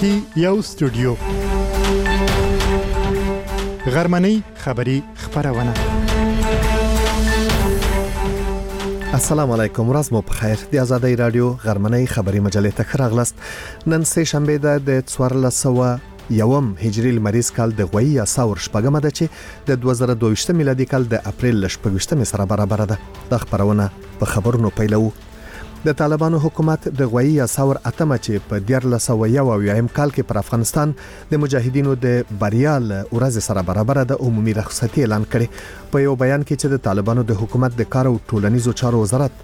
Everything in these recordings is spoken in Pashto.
کې یو استودیو غرمنۍ خبری خبرونه. السلام علیکم، ورځ مو په خیر. د آزادۍ رادیو غرمنۍ خبری مجلې ته راغلاست. نن سه شنبه ده د 1401 هجری لمریز کال د غوي اساور شپږمه ده چې د 2022 میلادي کال د اپریل 28 سره برابر ده. د خبرونه په خبرونو پیلو. د طالبانو حکومت د غوي اساور اتمه چې په 1401 کال کې پر افغانستان د مجاهدینو د بریال ورځ سره برابر ده عمومي رخصتي اعلان کړي. په یو بیان کې چې د طالبانو د حکومت د کار او ټولنیزو چارو وزارت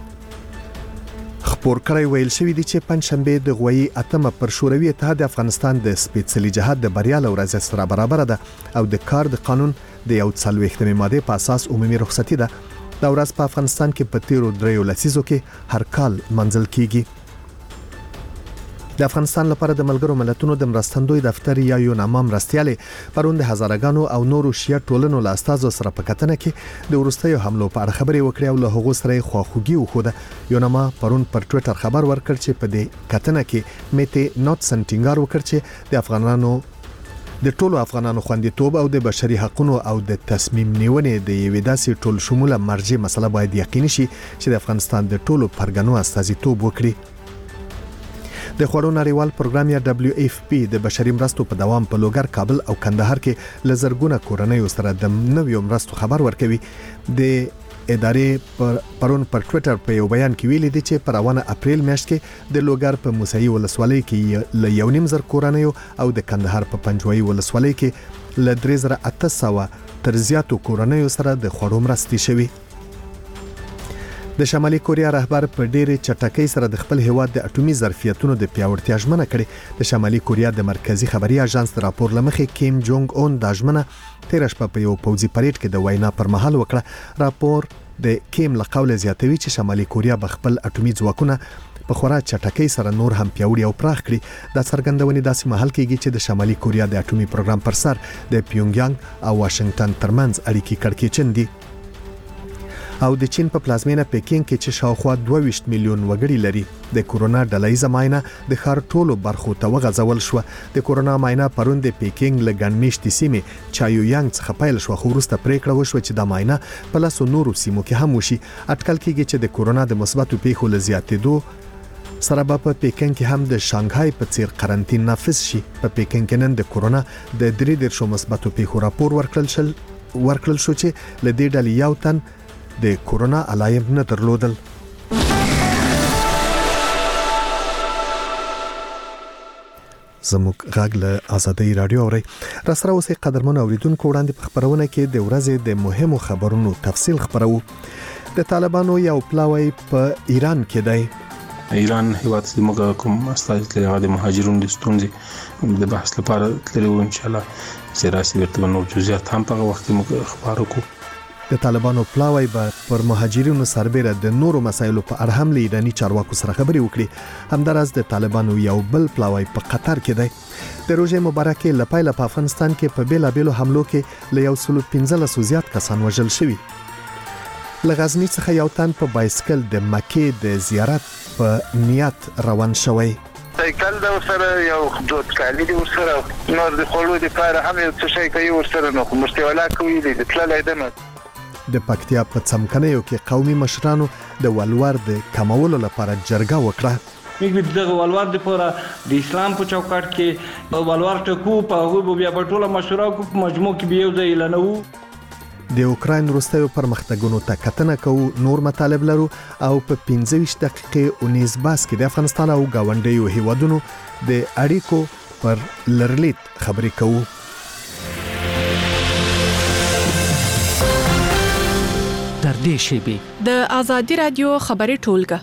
خبر کړی ویل شوی دی چې پنځشنبه د غوي اتمه پر شوروي اتحاد افغانستان د سپېڅلي جهاد د بریال ورځ سره برابر ده او د کار د قانون د یو 40 ماده په اساس عمومي رخصتي ده. دا ورځ په افغانستان کې په 13 لسیزو کې هر کال منځل کیږي. د افغانستان لپاره د ملګرو ملتونو د مرستندوی دفتر یا یوناما مرستيالي پروند هزارګانو او نورو شیا ټولنو له استادو سره په کتنه کې د ورستیو حملو په اړه خبري وکړي او له هغو سره خواخوږي وخوده. یوناما پرون پر ټوئیټر خبر ورکړ چې په دې کتنه کې میته نوټ سنټینګار وکړ چې د ټولو افغانانو خوندیتوب او د بشري حقوقو او د تصمیم نیونې د یوې داسې ټول شموله مرجع مسله باید یقیني شي چې د افغانستان د ټولو پرګنو استازیتوب وکړي. د خوړو نړیوال پروګرام یا WFP د بشري مرستو په دوام په لوګر، کابل او کندهار کې لزرګونه کورنۍ سره د نویو مرستو خبر ورکوي. د ادارې پرون پر ټوئیټر په یو بیان کې ویلي دي چې پر روانه اپریل میاشت کې د لوګر په موسهي ولسوالۍ کې ل 1.5 کورنۍ او د کندهار په پنجوي ولسوالۍ کې ل 3800 تر زیاتو کورنۍ سره د خوړو مرستې شوي. د شمالي کوریا رهبر په ډېرې چټکۍ سره د خپل هیواد د اټومي ظرفیتونو د پیاوړتیا ژمنه کړې. د شمالي کوریا د مرکزی خبري اژانس د راپور لمخې کیم جونګ اون د ژمنه 13 شپه په یو پوځي پریډ کې د وینا پر مهال وکړه. راپور د کیم لقول زیاتوي چې شمالي کوریا به خپل اټومي ځواکونه په خورا چټکۍ سره نور هم پیاوړي او پراخ کړي. دا څرګندونې داسې مهال کېږي چې د شمالي کوریا د اټومي پروګرام پر سر د پیونګیانګ او واشنگټن ترمنځ اړیکې کړکېچن دي. او د چین په پلازمینه پکین کې چې شاوخوا 22 میلیون وګړي لري د کورونا ډلهیزه معاینه د ښار ټولو برخو ته وغځول شو. د کورونا معاینه پرون د پکین له ګڼمېشتې سیمې چایویانګ څخه پیل شو، خو وروسته پریکړه وشوه چې د معاینه په لاسو نورو سیمو کې هم وشي. اټکل کېږي چې د کورونا د مثبتو پیښو له زیاتېدو سره په پکین کې هم د شانګهای په څیر قرنطین نافذ شي. په پکین کې نن د کورونا د 3 مثبتو پیښو راپور ورکړل شو چې له دې ډلې یو تن د کورونا علایم نه درلودل. زموږ غږ له آزادۍ رادیو اوري. را سره اوسې قدرمن اوریدونکو وړاندې په خبرونه کې د ورځې د مهمو خبرونو تفصیل خبرو. د طالبانو یو پلاوی په ایران کې دی. ایران هیواد زموږ کوم استازي لري د مهاجرونو د ستونزې د بحث لپاره تللی و. ان شاء الله سیاسي ورته نور جزئیات هم په وخت کې موږ خبرو کوو. د طالبانو پلاوی به پر مهاجرینو سربېره د نورو مسایلو په اړه هم له ایراني چارواکو سره خبري وکړي. همدارس د طالبانو یو بل پلاوی په قطر کې دی. د روژې مبارکې لپاره په افغانستان کې په بیلابېلو حملو کې له 115 زیات کسان وژل شوي. له غزنی څخه یو تن په بایسکل د مکې د زیارت په نیت روان شوی. سایکل دا سره یو خدود کالی دی سره نور د خلود لپاره هم یو څه شي کوي ورسره نو مستولا کوي د تللای دمه. د پکتیا په څمکنیو کې قومي مشرانو د ولور د کمولو لپاره جرګه وکړه. موږ د ولور لپاره د اسلام په چوکاټ کې ولور ټکو په هغه بیا په ټوله مشوره کو مجموع کې به یو ځای لنو. د اوکراین وروستیو پرمختګونو ته کتنه کوو. نور مطالب لرو او په 25 دقیقې 19 باس کې د افغانستان او گاونډیو هیوادونو د اړیکو پر لرلیت خبرې کوو. تر دې شیبې د آزادۍ رادیو خبري ټولګه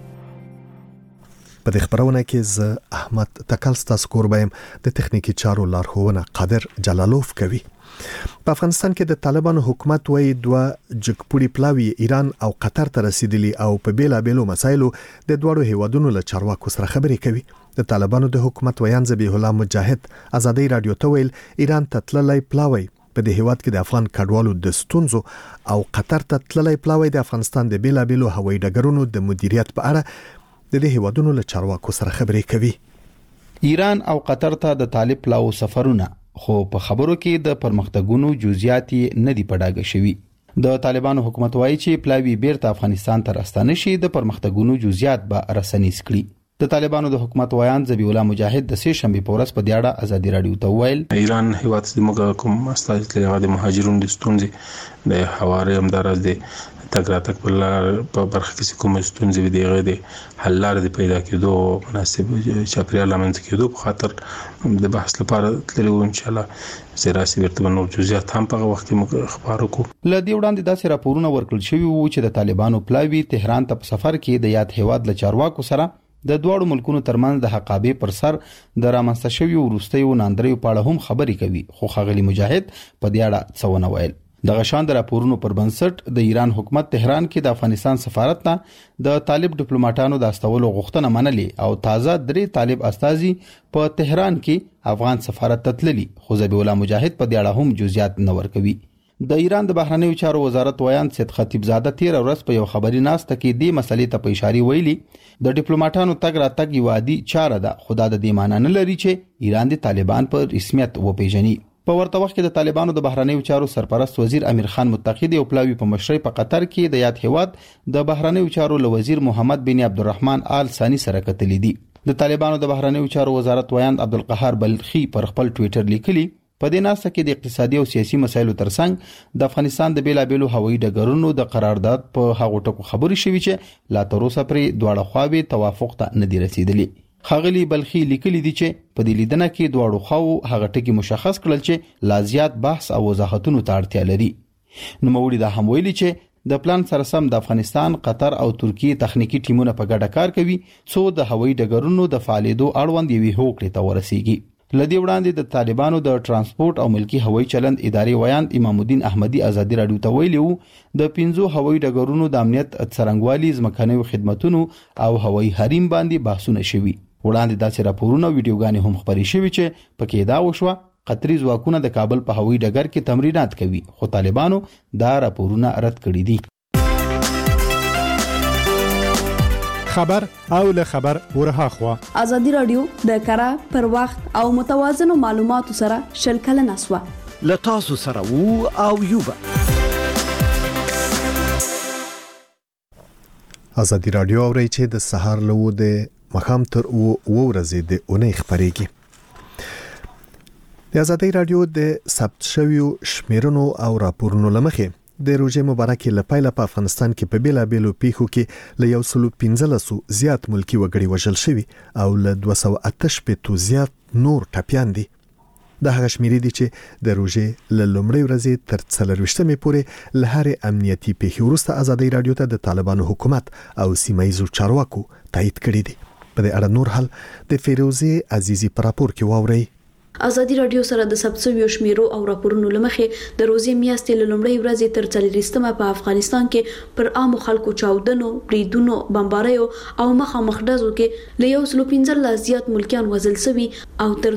په دې خبرونه کې ز احمد تکلستا سکوربایم د تخنیکی چارو لارښوونه قادر جلالوف کوي. په افغانستان کې د طالبانو حکومت وایي دوه جګپوړي پلاوی ایران او قطر ته رسیدلی او په بیلابېلو مسایلو د دوړو هیوادونو له چارواکو سره خبرې کوي. د طالبانو د حکومت ویان ذبیح الله مجاهد آزادۍ رادیو ته ویل ایران ته تللی پلاوی په دې هیواد کې د افغان کډوالو د ستونزو او قطر ته تللی پلاوی د افغانستان د بیلابېلو هوایي ډګرونو د مدیریت په اړه د دې هیوادونو له چارواکو سره خبرې کوي. ایران او قطر ته د طالب پلاو سفرونه خو په خبرو کې د پرمختګونو جزئیات نه دی پډاګه شوی. د طالبانو حکومت وایي چې پلاوی بیرته افغانستان ته راستانه شي د پرمختګونو جزئیات به رسنیز کړي. د طالبانو د حکومت ویان ذبیح الله مجاهد د سه شنبه په ورځ په دیاړه ازادي رادیو ته ویل ایران هیواد زموږ کوم استاد لري د مهاجرونو د ستونزې د حواله همدارز د تګراتک په برخه کې کوم ستونزې دی غوډه حل لار دی پیدا کېدو مناسب چاپیریال لامل کېدو په خاطر د بحث لپاره تللی و ان شاء الله سیاسي ورته نور جزئیات هم په وخت کې خبرو کو. لدی وړاندې داسې راپورونه ورکړل شوی وو چې د طالبانو پلاوی تهران ته په سفر کې د یاد هیواد له چارواکو سره د دوړو ملکونو ترمنځ د حقابې پر سر د رامنځته شوی وروستیو ناندریو په اړه هم خبرې کوي. خو خغلی مجاهد په دې اړه څه ونه ویل. د غشان د راپورونو پر بنسټ د ایران حکومت تهران کې د افغانستان سفارت ته د طالب ډیپلوماټانو د استولو غوښتنه منلې او تازه درې طالب استازي په تهران کې افغان سفارت ته تللي. خو ذبیح الله مجاهد په دې اړه هم جزئیات نه ورکوي. د ایران د بهرنیو چارو وزارت ویان سید خطیب زاده 13 ورځ په یو خبري ناسته کې د مسلې ته په اشاره ویلي د ډیپلوماټانو تګ راتګ یو عادي چاره ده. خدا د دې معنی نه لري چې ایران د طالبان په رسمیت وپیژني. په ورته وخت کې د طالبانو د بهرنیو چارو سرپرست وزیر امیر خان متقی او پلاوی په مشرۍ په قطر کې د یاد هیواد د بهرنیو چارو له وزیر محمد بن عبدالرحمن آل ثانی سره کتلې دي. د طالبانو د بهرنیو چارو وزارت ویان عبدالقهار بلخی پر خپل ټوئیټر لیکلي په دې ناسه کې د اقتصادي او سیاسي مسایلو ترڅنګ د افغانستان د بیلابېلو هوایي ډګرونو د قرارداد په هغو ټکو خبرې شوې چې لا تر اوسه پرې دواړه خواوې توافق ته نه دي رسیدلي. خغلی بلخی لیکلي دي چې په دې لیدنه کې دواړو خواو هغه ټکي مشخص کړل چې لا زیات بحث او وضاحتونو ته اړتیا لري. نو موړي دا هم ویلي چې د پلان سره سم د افغانستان، قطر او ترکیه تخنیکی ټیمونه په ګډه کار کوي څو د هوایي ډګرونو د فعالیتو اړوند یوې هوکړې ته ورسیږي. لدی وړاندې د طالبانو د ترانسپورت او ملکی هوایي چلند ادارې ویان امام الدین احمدی ازادي رادیو ته ویلي وو د 5 هوایي ډګرونو د امنیت څرنګوالي ځمکنیو خدماتونو او هوایي حریم باندې بحثونه شوي. وړاندې داسې راپورونه ویډیوګانې هم خبرې شوي چې پکې دا وشوه قطري ځواکونه د کابل په هوایي ډګر کې تمرینات کوي. خو طالبانو دا راپورونه رد کړي دي. خبر او له خبر ورها خوا ازادي رادیو د کره پر وخت او متوازن معلوماتو سره شلکل نسوه ل تاسو سره وو او یوبا. ازادي رادیو اوري چې د سهار له د مخام تر ورځې د اونۍ خبرېږي. د ازادي رادیو د ثبت شویو شمیرونو او راپورونو لمخې د روزه مبارکې لپاره په افغانستان کې په بیلابېلو پیښو کې ل 115 زیات ملکی وګړي وژل شوي او ل 288 زیات نور ټپيان دي. د هغه شمیرې دي چې د روزه ل لومړۍ ورځې تر 40مې پورې له هر امنیتي پیښې وروسته ازادي رادیو ته د طالبانو حکومت او سیمایي چارواکو تایید کړی دي. په دې اړه نور حل د فیروزه عزیزی پر راپور کې واوري. ازادي رادیو سره د ثبت شویو شمیرو او راپورونو لمخې د روزي میاشتې له لومړۍ ورځې تر 40مه په افغانستان کې پر عام خلکو چاودنو، بریدونو، بمباریو او مخامخ ډزو کې له 115 زیات ملکیان وژل شوي او تر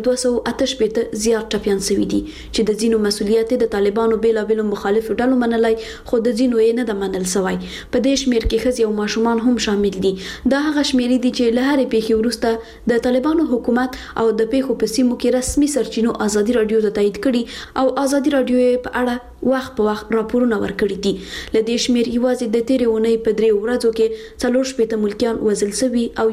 288 زیات ټپيان شوي دي چې د ځینو مسولیت د طالبانو بیلابېلو مخالفو ډلو منلای خو د ځینو یې نه د منل شوی. په دې شمیر کې ښځې او ماشومان هم شامل دي. دا هغه شمیرې دي چې له هرې پیښې وروسته د طالبانو حکومت او د پیښو په سیمو کې رسمي سرچینو ازادي رادیو ته تایید کړي او ازادي رادیو په اړه وخت په وخت راپورونه ورکړي دي. لدې شمیر یوازې د تیرې اونۍ په 3 ورځو کې 4 ملکیان وژل شوي او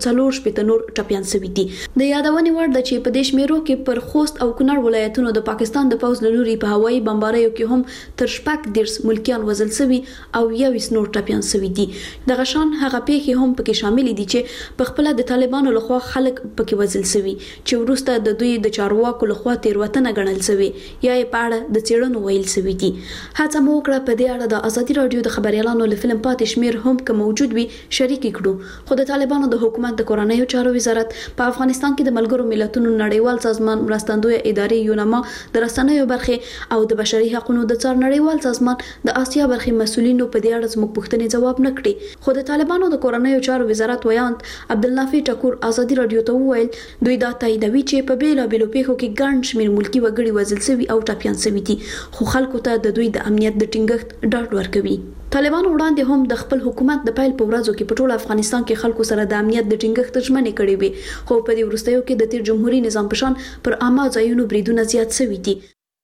140 نور ټپيان شوي دي. د یادونې وړ ده چې په دې شمیرو کې پر خوست او کونړ ولایتونو د پاکستان د پوځ له لوري په هوایي بمباریو کې هم تر 10 ملکیان وژل شوي او 20 نور ټپيان شوي دي. د غشان هغه پیښې هم پکې شامل دي چې په خپل د طالبانو لخوا خلک پکې وژل شوي چې وروسته د دوی د چارواکو لخوا تیروتنه ګڼل شوی یا یې په اړه د څېړنو ویل شوی دي. هڅه مو وکړه په دې اړه د ازادي رادیو د خبريالانو له فلم پاتې شمیر هم که موجود وي شریک کړو. خو د طالبانو د حکومت د کورنیو چارو وزارت په افغانستان کې د ملګرو ملتونو نړیوال سازمان مرستندوی ادارې یوناما د رسنیو برخه او د بشري حقوقو د څار نړیوال سازمان د آسیا برخه مسولینو په دې اړه زموږ پوښتنې جواب نه کړي. خو د طالبانو د کورنیو چارو وزارت ویاند عبدالنافع ټکور ازادي رادیو ته وویل دوی دا تاییدوي چې په بیلابېلو دغه پیښو کې ګڼ شمېر ملکی وګړي وژل شوي او ټاپیان شوي دي خو خلکو ته د دوی د امنیت د ټینګښت ډاډ ورکوي. طالبان وړاندې هم د خپل حکومت د پیل په ورځو کې په ټول افغانستان کې خلکو سره د امنیت د ټینګښت ژمنې کړې وي خو په دې وروستیو کې د تیر جمهوریت نظام په شان پر عامه ځایونو بریدونه زیات شوي دي.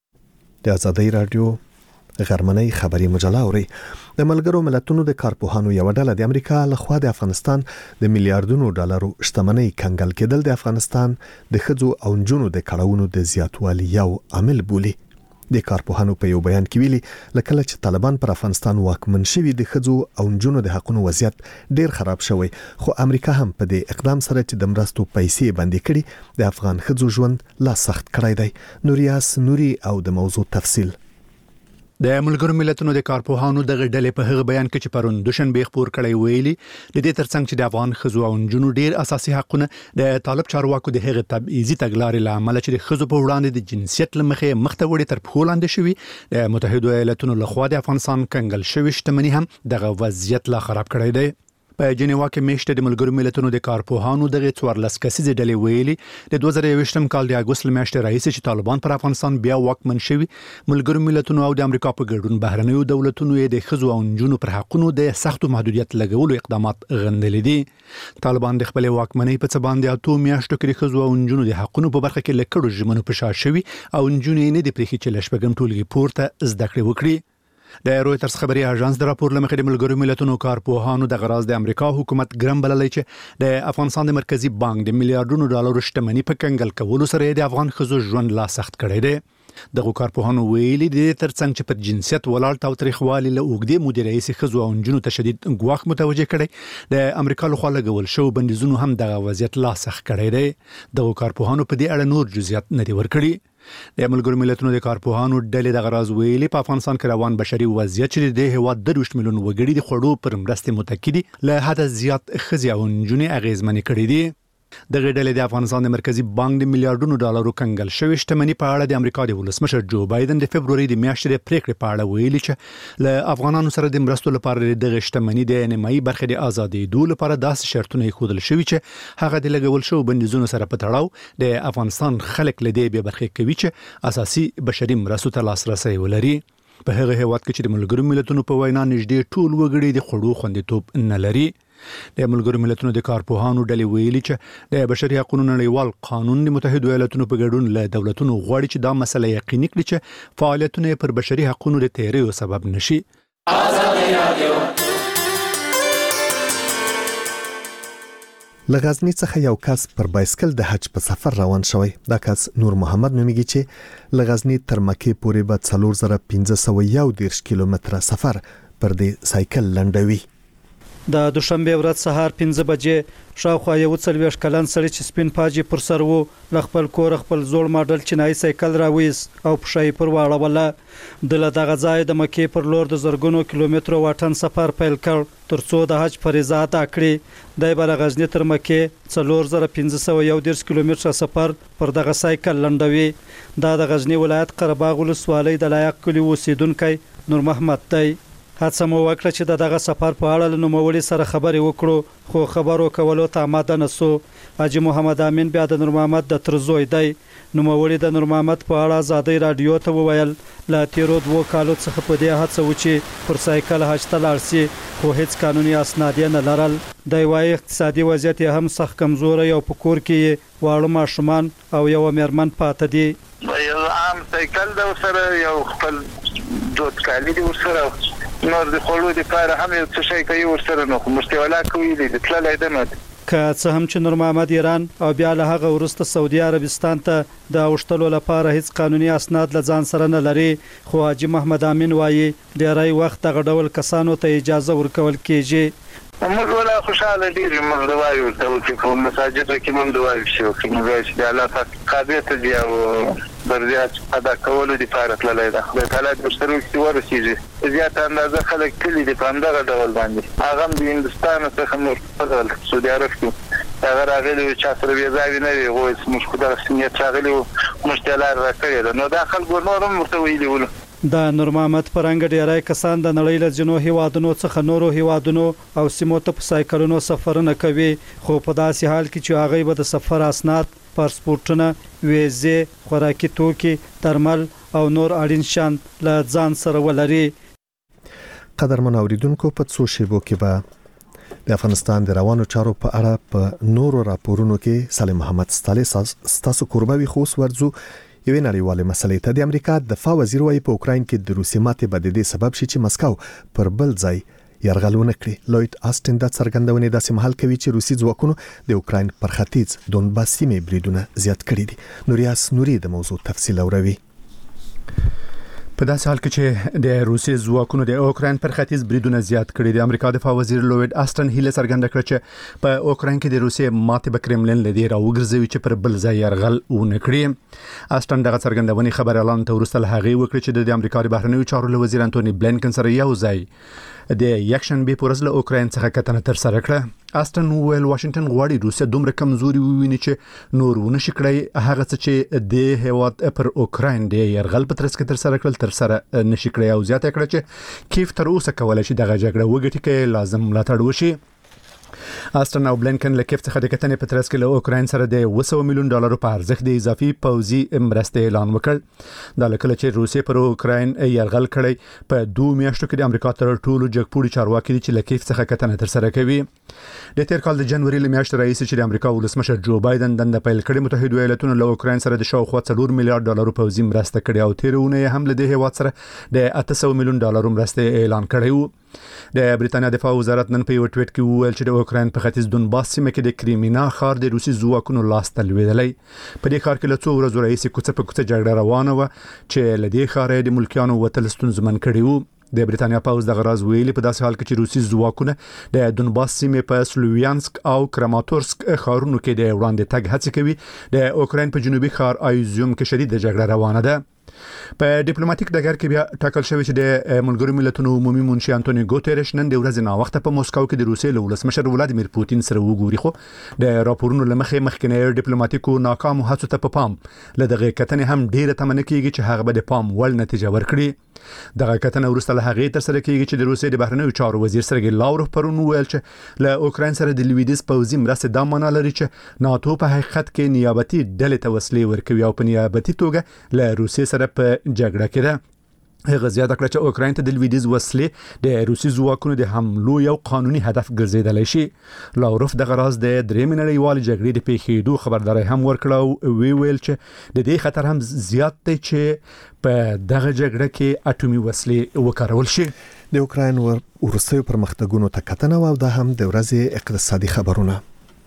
د آزادۍ رادیو غرمنۍ خبري مجله اوري. د ملګرو ملتونو د کارپوهانو یو ډله د امریکا لخوا د افغانستان د میلیارډونو ډالرو شتمنۍ کنګل کېدل د افغانستان د ښځو او نجونو د کړاوونو د زیاتوالي یو عامل بولي. د کارپوهانو په یو بیان کې ویلي لکه چې طالبان پر افغانستان واکمن شوي د ښځو او نجونو د حقوقو وضعیت ډیر خراب شوی خو امریکا هم په دې اقدام سره چې د مرستو پیسې بندي کړي د افغان ښځو ژوند لا سخت کړی دی. نوریاس نوري او د موضوع تفصیل. د ملګرو ملتونو د کارپوهانو دغه ډلې په هغه بیان کې چې پرون دوشنبه خبر کړی ویلي د دې ترڅنګ چې د افغان ښځو او نجونو ډیر اساسي حقونه د طالب چارواکو د هغه تبعیضي تګلارې لامل چې د ښځو په وړاندې د جنسیت لمخې مخته وړي تر پښو لاندې شوي د متحده ایالاتونو لخوا د افغانستان کنګل شوی شتمنۍ هم دغه وضعیت لا خراب کړی دی. په جنیوا کې میشته د ملګرو ملتونو د کارپوهانو دغه 14 کسیزه ډلې ویلي د 2023م کال د اگست میاشتې راهیسې چې طالبان پر افغانستان بیا واکمن شوي ملګرو ملتونو او د امریکا په ګډون بهرنیو دولتونو د ښځو او نجونو پر حقوقو د سختو محدودیت لګولو اقدامات غندلي دي. طالبان د خپل واکمنۍ په څه باندې 8 میاشتو کې د ښځو او نجونو د حقوقو په برخه کې لکړو ژمنو په شا شوي او نجونې نه د پریخي چې لشبګم ټولګي پورته زده کړې وکړي. د رويټرز خبري اژانس د راپور لمخې د ملګرو ملتونو کارپوهانو د غراز د امریکا حکومت ګرم بللای چې د افغانستان د مرکزی بانک د میلیارډونو ډالرو شتمنۍ په کنګل کولو سره د افغان ښځو ژوند لا سخت کړی دی. دغه کارپوهانو ویلي د ترڅنګ چې پر جنسیت ولاړ تاوتریخوالي له اوګدې مودې رئیس ښځو او نجونو ته شدید ګواښ متوجه کړي د امریکا لخوا لګول شو بندیزونو هم دغه وضعیت لا سخت کړی دی. دغه کارپوهانو په دې اړه نور جزئیات نه دی ورکړي. د ملګرو ملتونو د کارپوهانو ډلې د غراز ویلي په افغانستان کې روان بشري وضعیت چې د هیواد 2 میلیون وګړي د خړو پر مرستې متکی دي له حد زیات ښځې او نجونې اغیزمنې کړې دي. دغه ډلې د افغانستان د مرکزی بانک د میلیارډونو ډالرو کنګل شوی شتمنۍ په اړه د امریکا د ولسمشر جو بایدن د فبرवरी د میاشتې د پریکړې په اړه ویلي چې له افغانانو سره د مرستو لپاره د شتمنۍ د نیمایي برخه د ازادي دول لپاره داسې شرطونه خودل شوی چې هغه د لګول شو بندیزونو سره په تړاو د افغانستان خلک له دې به برخه کوي چې اساسي بشري مرستو ته لاسرسي ولري. په هغه هیواد کې چې د ملګرو ملتونو په وینا نږدې ټول وګړي د خړو خوندیتوب نه لري. د ملګرو ملتونو د کارپوهانو ډلې ویلي چې د بشري حقوقو نړیوال قانون د متحده ایالاتونو په ګډون له دولتونو غواړي چې دا مسله یقیني کړي چې فعالیتونه پر بشري حقوقو د تیریو سبب نشي. لغزنی څخه یو کس پر بایسکل د حج په سفر روان شوی. دا کس نور محمد نومیږي چې لغزنی تر مکې پورې به 4511 کیلومتره سفر پر دې سایکل لنډوي. د دوشنبه ورځ سهار 5 بجې شاوخوا یو 40 کلن سړی چې سپین پاجي پر سر وو ل خپل کور خپل زوړ ماډل چینایي سایکل راويس او پښې پر واړوله. د لدغه ځای د مکې پر لور د زرګونو کیلومترو واټن سفر پیل کړ ترڅو د حج فریضه ادا کړي. د برغزنی تر مکې 4511 کیلومتره سفر پر دغه سایکل لنډوي. دا د غزنی ولایت قرهباغ ولسوالۍ د لایق کلی اوسیدونکو نور محمد دی. هڅه مو وکړه چې دغه سفر په اړه له نوموړي سره خبرې وکړو خو خبرو کولو ته آماده نسو. حاجی محمد امین بیا د نور محمد د ترزوی دی. نوموړي د نور محمد په اړه آزادۍ رادیو ته وویل لا تیرو 2 کالو څخه په دې هڅه وچی پر سایکل حج ته لاړ شي خو هیڅ قانوني اسناد نه لرل. د وايي اقتصادي وضعیت هم سخت کمزوري او په کور کې واړه ماشومان او یو میرمن پاتې دي. یو عام سایکل د سره یو خپل دوت کالی دی سره نور د خلکو لپاره هم یو څه شي کوي ورسره نو مستولا کوي د تللای د نه که څه هم چې نور محمد ایران او بیا له هغه ورسته سعودي عربستان ته د اوشتلو لپاره هیڅ قانوني اسناد لځان سره نه لري خو حاجی محمد امین وایي ډیری وخت دغه ډول کسانو ته اجازه ورکول کیږي. موږ ولا خوشاله دي موږ د وایو چې کوم مساجد کې موږ د وایو چې موږ چې الله پاک قابلیت دی او برزيات ادا کولو د فارق لای دا د حالات مشترک چې ورسیږي زیات اندازه خلک کلی د پاندغه ډول باندې هغه د هندستان څخه نور فضل سعودي عربستان هغه راغلي چې سره ویزاوی نه وي غوښ موږ خو د سنیت راغلي مشتلار راکړي نو داخل ګورنور مرتویلی ول. د نور محمد پرنګ ډیرای کسان د نړۍ له جنو هیوادونو څخه نورو هیوادونو او سیمو ته په سایکلونو سفرونه کوي خو په داسې حال کې چې هغه به د سفر اسناد پاسپورتونه، ویزې، خوراکي توکي، درمل او نور اړین شیان له ځان سره ولري. قدرمن اوریدونکو، په څو شیبو کې به د افغانستان د روانو چارو په اړه په نورو راپورونو کې سالم محمد ستاسو قربوي خوش ورزو یوې نړیوالې مسلې ته. د امریکا دفاع وزیر وايي په اوکراین کې د روسي ماتې به د دې سبب شي چې مسکو پر بل ځای یرغلونه کړي. لوید آسټن د څرګندونې داسې مهال کوي چې روسي ځواکونو د اوکراین پر ختیځ دونباس سیمې بریدونه زیات کړي دي. نوریاس نوري د موضوع تفصیل اوروي. په داسې حال کې چې د روسي ځواکونو د اوکراین پر ختیځ بریدونه زیات کړي دي، امریکا دفاع وزیر لوید آسټن هیله څرګنده کړه چې په اوکراین کې د روسي ماتې به کرملین لدی راوګرځوي چې پر بل ځای یرغل ونه کړي. آسټن دغه څرګندونې خبر اعلان ته وروسته هغه وکړه چې د امریکا د بهرنیو چارو وزیر انټونی بلینکن سره یو ځای د یکشنبه پر ورځ له اوکراین څخه کتنه تر سره کړه. آسټن ویل واشنگټن غواړي روسیا دومره کمزوري وویني چې نور ونه شي کړی هغه څه چې د هیواد پر اوکراین د یرغل په ترڅ کې تر سره کړل تر سره نشي کړی، او زیاته کړه چې کیف تر اوسه کولای شي دغه جګړه وګټي کې لازم ملاتړ وشي. آسټن او بلینکن له کیف څخه د کتنې په ترڅ کې له اوکراین سره د $100 میلیون په ارزښت د اضافي پوځي مرستې اعلان وکړ. دا لکه چې روسیې پر اوکراین یرغل کړی په 2 میاشتو کې د امریکا تر ټولو جګپوړي چارواکي دي چې له کیف څخه کتنه تر سره کوي. د تیر کال د جنوري میاشتې رئیس چې د امریکا ولسمشر جو بایدن دنده پیل کړي، متحده ایالاتونو له اوکراین سره د شاوخوا $4 میلیارډ پوځي مرسته کړې او تیرونه هم له دې هیواد سره د $800 میلیون مرستې اعلان کړی و. د بریتانیا دفاع وزارت نن په یو ټویټ کې وویل چې د اوکراین په ختیځ دونباس سیمه کې د کریمینا ښار د روسي ځواکونو لاس ته لوېدلی. په دې ښار کې له څو ورځو راهیسې کوڅه په کوڅه جګړه روانه وه چې له دې ښاره د ملکیانو وتل ستونزمن کړي وو. د بریتانیا پوځ دغه راز ویلي په داسې حال کې چې روسي ځواکونه د دونباس سیمې په سلوویانسک او کراماتورسک ښارونو کې د وړاندې تګ هڅه کوي. د اوکراین په جنوبي ښار آیزوم کې شدید جګړه روانه ده. په ډیپلوماټیک ډګر کې بیا ټاکل شوی چې د ملګرو ملتونو عمومي منشي انټونی ګوتریش نن د ورځې نا وخت په موسکو کې د روسیې له ولسمشر ولادیمیر پوتین سره وګوري، خو د راپورونو لمخې مخکنی ډیپلوماټیکو ناکام هڅو ته په پام له دغه کتنې هم ډیره تمنه کیږي چې هغه به د پام وړ نتیجه ورکړي. دغه کتنه وروسته له هغه تر سره کیږي چې د روسیې د بهرنیو چارو وزیر سرګی لاوروف پرون ویل چې له اوکراین سره د لویدیز پوځي مرستې د معنا لري چې ناتو په حقیقت کې نیابتي ډلې ته وسلې ورکوي او په نیابتي توګه له روسیې سره په جګړه کې ده. هغه زیاته کړه چې اوکراین ته د لویدیز وسلې د روسي ځواکونو د حملو یو قانوني هدف ګرځیدلی شي. لاوروف دغه راز د درېمې نړیوالې جګړې د پیښېدو خبرداري هم ورکړه او ویل چې د دې خطر هم زیات دی چې په دغه جګړه کې اټومي وسلې وکارول شي. د اوکراین وروستیو پرمختګونو ته کتنه او دا هم د ورځې اقتصادي خبرونه.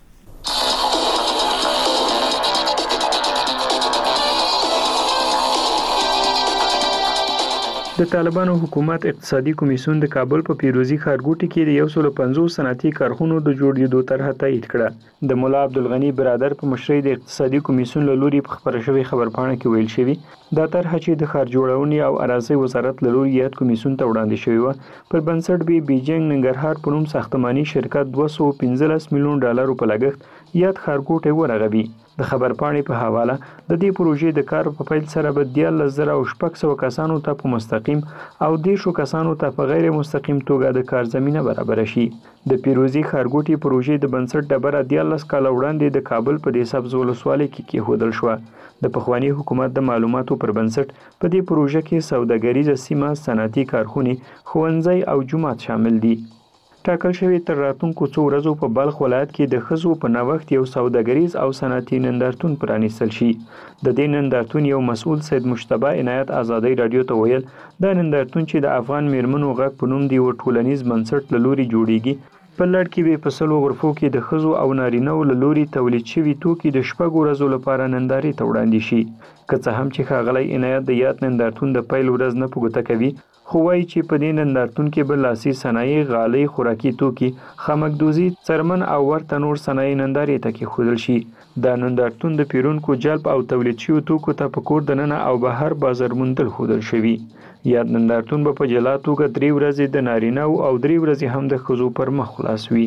د طالبانو حکومت اقتصادي کمیسیون د کابل په پیروزي ښارګوټي کې د 150 صنعتي کارخونو د جوړېدو طرحه تایید کړه. د مولا عبدالغنی برادر په مشرۍ د اقتصادي کمیسیون له لوري په خبره شوی خبرپاڼه کې ویل شوی دا طرحه چې د ښار جوړونې او اراضي وزارت له لوري یاد کمیسیون ته وړاندې شوی و پر بنسټ به بیجینګ ننګرهار په نوم ساختماني شرکت $215 میلیون په لګښت یاد ښارګوټي ورغوي. د خبرپاڼې په حواله د دې پروژې د کار په پیل سره به 14,600 کسانو ته په مستقیم او 10 کسانو ته په غیر مستقیم توګه د کار زمينه برابر شي. د پیروزي ښارګوټي پروژې د بنسټ ډبره 14 کال وړاندې د کابل په دې سبز ولسوالۍ کې کېښودل شو. د پخوانی حکومت د معلوماتو پر بنسټ په دې پروژه کې سوداګریزه سیمه، صنعتي کارخونه، ښوونځي او جومات شامل دي. ټاکل شوی تر راتلونکو څو ورځو په بلخ ولایت کې د ښځو په نوښت یو سوداګریز او صنعتي نندارتون پرانیستل شي. د دې نندارتون یو مسؤل سید مجتبی عنایت آزادۍ رادیو ته ویل دا نندارتون چې د افغان میرمنو غږ په نوم دی و ټولنیز بنسټ له لوري جوړیږي په لړ کې به په سلو غرفو کې د ښځو او نارینه‌و له لوري تولید شوي توکي د شپږو ورځو لپاره نندارې ته وړاندې شي. که څه هم چې ښاغلی عنایت د یاد نندارتون د پیل ورځ نه په ګوته کوي، خو وایي چې په دې نندارتون کې به لاسي صنایع، غالۍ، خوراکي توکي، خامکدوزي، څرمن او ورته نور صنایع نندارې ته کېښودل شي. دا نندارتون د پیرونکو جلب او تولید شویو توکو ته په کور دننه او بهر بازار موندل ښودل شوي. یاد نندارتون به په جلا توګه 3 ورځې د نارینه‌و او 3 ورځې هم د ښځو پر مخ خلاص وي.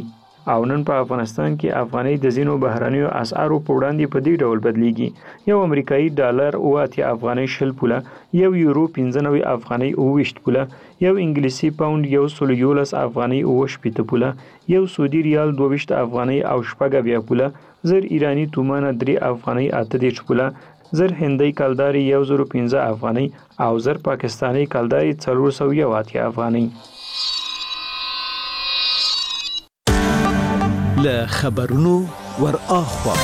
او نن په افغانستان کې افغاني د زینو بهرانیو اسعارو په وړاندې په دې ډول بدلیږي. یو امریکایي ډالر 80 افغاني 60 پوله، یو یورو 95 افغاني 20 پوله، یو انګلیسي پاوند 111 افغاني 28 پوله، یو سعودي ریال 22 افغاني او 80 پوله، زر ایرانی تومانه 3 افغاني 38 پوله، زر هندۍ کلداري 1015 افغاني او زر پاکستاني کلداري 401 افغاني. له خبرونو ور اخوا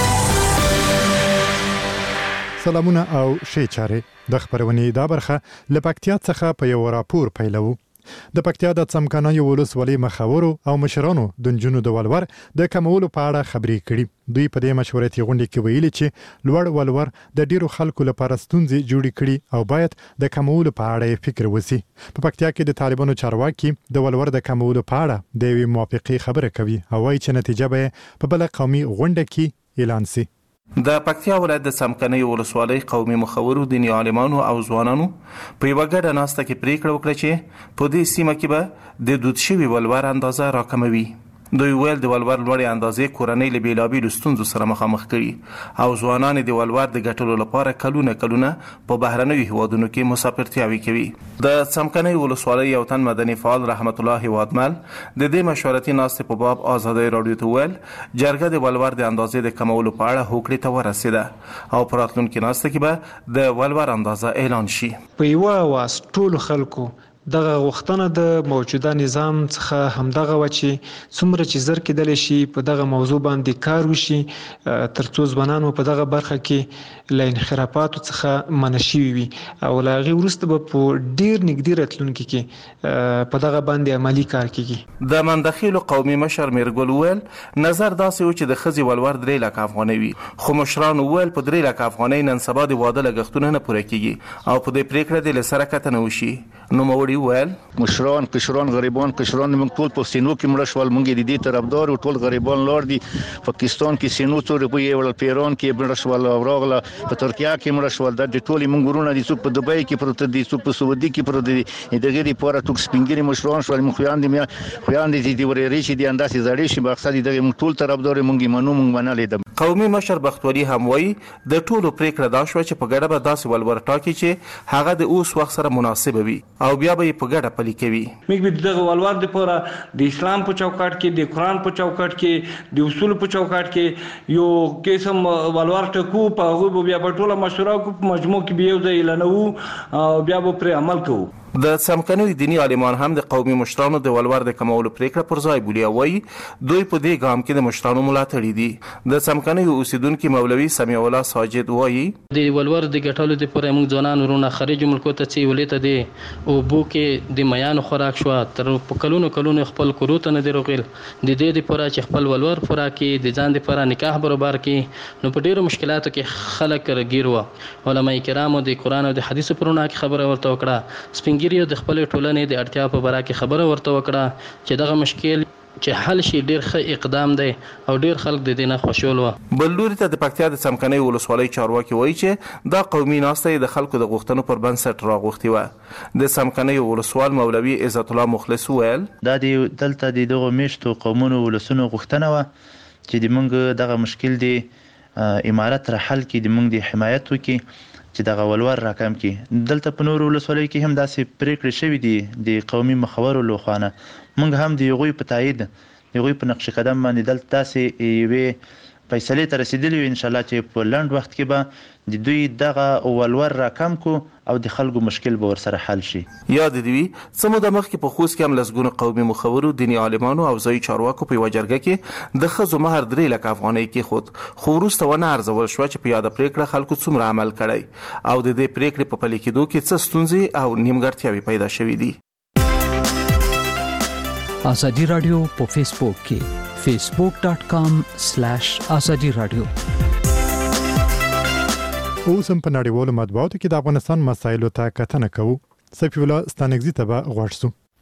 سلامونه او شي چاره د خبرونې دا برخه لپکتیا څخه په یو راپور پیلو. د پکتیا د څمکنیو ولسوالۍ مخاورو او مشرانو د نجونو د ولور د کمولو په اړه خبرې کړي. دوی په دې مشورتي غونډه کې ویلي چې لوړ ولور د ډیرو خلکو لپاره ستونزې جوړې کړي او باید د کمولو په اړه فکر وسی. په پکتیا کې د طالبانو چارواکي د ولور د کمولو په اړه د یوې موافقې خبره کوي او وايي چې نتیجه به په بل قومي غونډه کې اعلان شي. د پکتیا ولایت د څمکنیو ولسوالۍ قومي مخورو دیني عالمانو او ځوانانو په یوه ګډه ناسته کې پریکړه وکړه چې په دې سیمه کې به د دود شوي ولور اندازه راکموي. دوی ویل د ولور لوړې اندازې کورنۍ له بیلابیلو ستونزو سره مخامخ کړي او ځوانان د ولور د ګټلو لپاره کلونه په بهرنیو هیوادونو کې مسافرتیاوې کوي. د څمکنیو ولسوالۍ یو تن مدني فعال رحمت الله هیوادمل د دې مشورتي ناستې په باب ازادۍ راډیو ته ویل جرګه د ولور د اندازې د کمولو په اړه هوکړې ته ورسېده او په راتلونکي ناسته کې به د ولور اندازه اعلان شي. په یوه واس ټولو خلکو دغه غوښتنه د موجوده نظام څخه همدغه و چې څومره چې زر کېدلی شي په دغه موضوع باندې کار وشي ترڅو ځوانانو په دغه برخه کې له انحرافاتو څخه منع شوي وي او له هغې وروسته به په ډېر نږدې راتلونکي کې په دغه باندې عملي کار کېږي. د مندخیلو قومي مشر میرګل وویل نظر داسې و چې د ښځې ولور 3 لک افغانۍ وي خو مشرانو وویل په 3 لک افغانۍ نن سبا د واده لګښتونه نه پوره کېږي او په دې پریکړه د له سره کتنه وشي. نوموړي ویل مشران کشران غریبان موږ ټول په سینو کې مړه شول. موږ د دې طرفدار ټول غریبان لار دي. پاکستان کې سینو څو روپیې ول، پیران کې مړه شول او راغله په ترکیه کې مړه شول. د ټول موږ ورونه دي څوک په دوبۍ کې پروت دي څوک په سعودي کې پروت دي. دغه لپاره ټول سپینګری مشران شول. موږ خویان دي د ورېری چې د انداسې زړې شي مقصد دغه موږ ټول طرفدار موږ منلې ده. قومي مشر بختوري هم وایي د ټولو پریکړه دا شوه چې په ګډه به داسې ولور ټاکي چې هغه د اوس وخت سره مناسب وي او بیا به یې په ګډه پلي کوي. موږ به دغه ولور لپاره د اسلام په چوکاټ کې د قرآن په چوکاټ کې د اصول په چوکاټ کې یو قسم ولور ټکو په هغه بیا په ټوله مشوره کو په مجموع کې به یو ځای اعلانوو او بیا به پر عمل کوو. د څمکنیو دیني عالمان هم د قومي مشرانو د ولور د کمولو پریکړه پر ځای بولي او وایي دوی په دې ګام کې د مشرانو ملاتړي دي. د څمکنیو اوسیدونکو مولوي سمیع الله ساجد وایي د ولور د ګټلو لپاره موږ ځوانان ورونه خارج ملکو ته چې ولې ته دي او بو کې د میانو خوراک شو تر په کلونو خپل کوروته نه دی روغل د دې لپاره چې خپل ولور خوراکي د ځان لپاره نکاح برابر کړي نو په ډیرو مشکلاتو کې خلک راګیر و. علماء کرامو د قرآن او د حدیث پرونه کې خبره ورته وکړه. ګیریو د خپل ټولنې د اړتیا په باره کې خبره ورته وکړه چې دغه مشکل چې حل شي ډیر ښه اقدام دی او ډیر خلک د دې نه خوشحال و. بل لوري ته د پکتیا د څمکنیو ولسوالۍ چارواکي وایي چې دا قومي ناسته د خلکو د غوښتنو پر بنسټ راغوښتې وه. د څمکنیو ولسوال مولوي عزت الله مخلص ویل دا دلته د دغو میشتو قومونو ولسونو غوښتنه وه چې د موږ دغه مشکل دی امارت را حل کړي، د موږ د حمایت وکړي چې دغه ولور راکم کی. دلته په نورو ولسوالیو کې هم داسې پریکړې شوې دي د قومي مخورو لخوا. موږ هم د هغوی په تایید د هغوی په نقش قدم باندې دلته داسې یوې فیصلې ته رسیدلي یو ان شاء الله چې په لنډ وخت کې به د دوی دغه ولور راکم کو او د خلکو مشکل به ورسره حل شي. یاد دی وی سمو د مخ کې په خوست کې هم لسګونه قومي مخورو دیني عالمانو او ځای چارواکو په وجرګه کې د خزو مہر 3 لک افغانۍ کې خود خو وروسته ونه ارزول شو چې په یاد پریکړه خلکو څومره عمل کړي او د دې پریکړې په پلي کېدو کې څه ستونزې او نیمګړتیاوې پیدا شوې دي. ازادي رادیو په فیسبوک کې facebook.com/azadi radio. اوس هم په نړیوالو مطبوعاتو کې د افغانستان مسایلو ته کتنه کوو. صفی الله ستانګزی ته به غوښتو.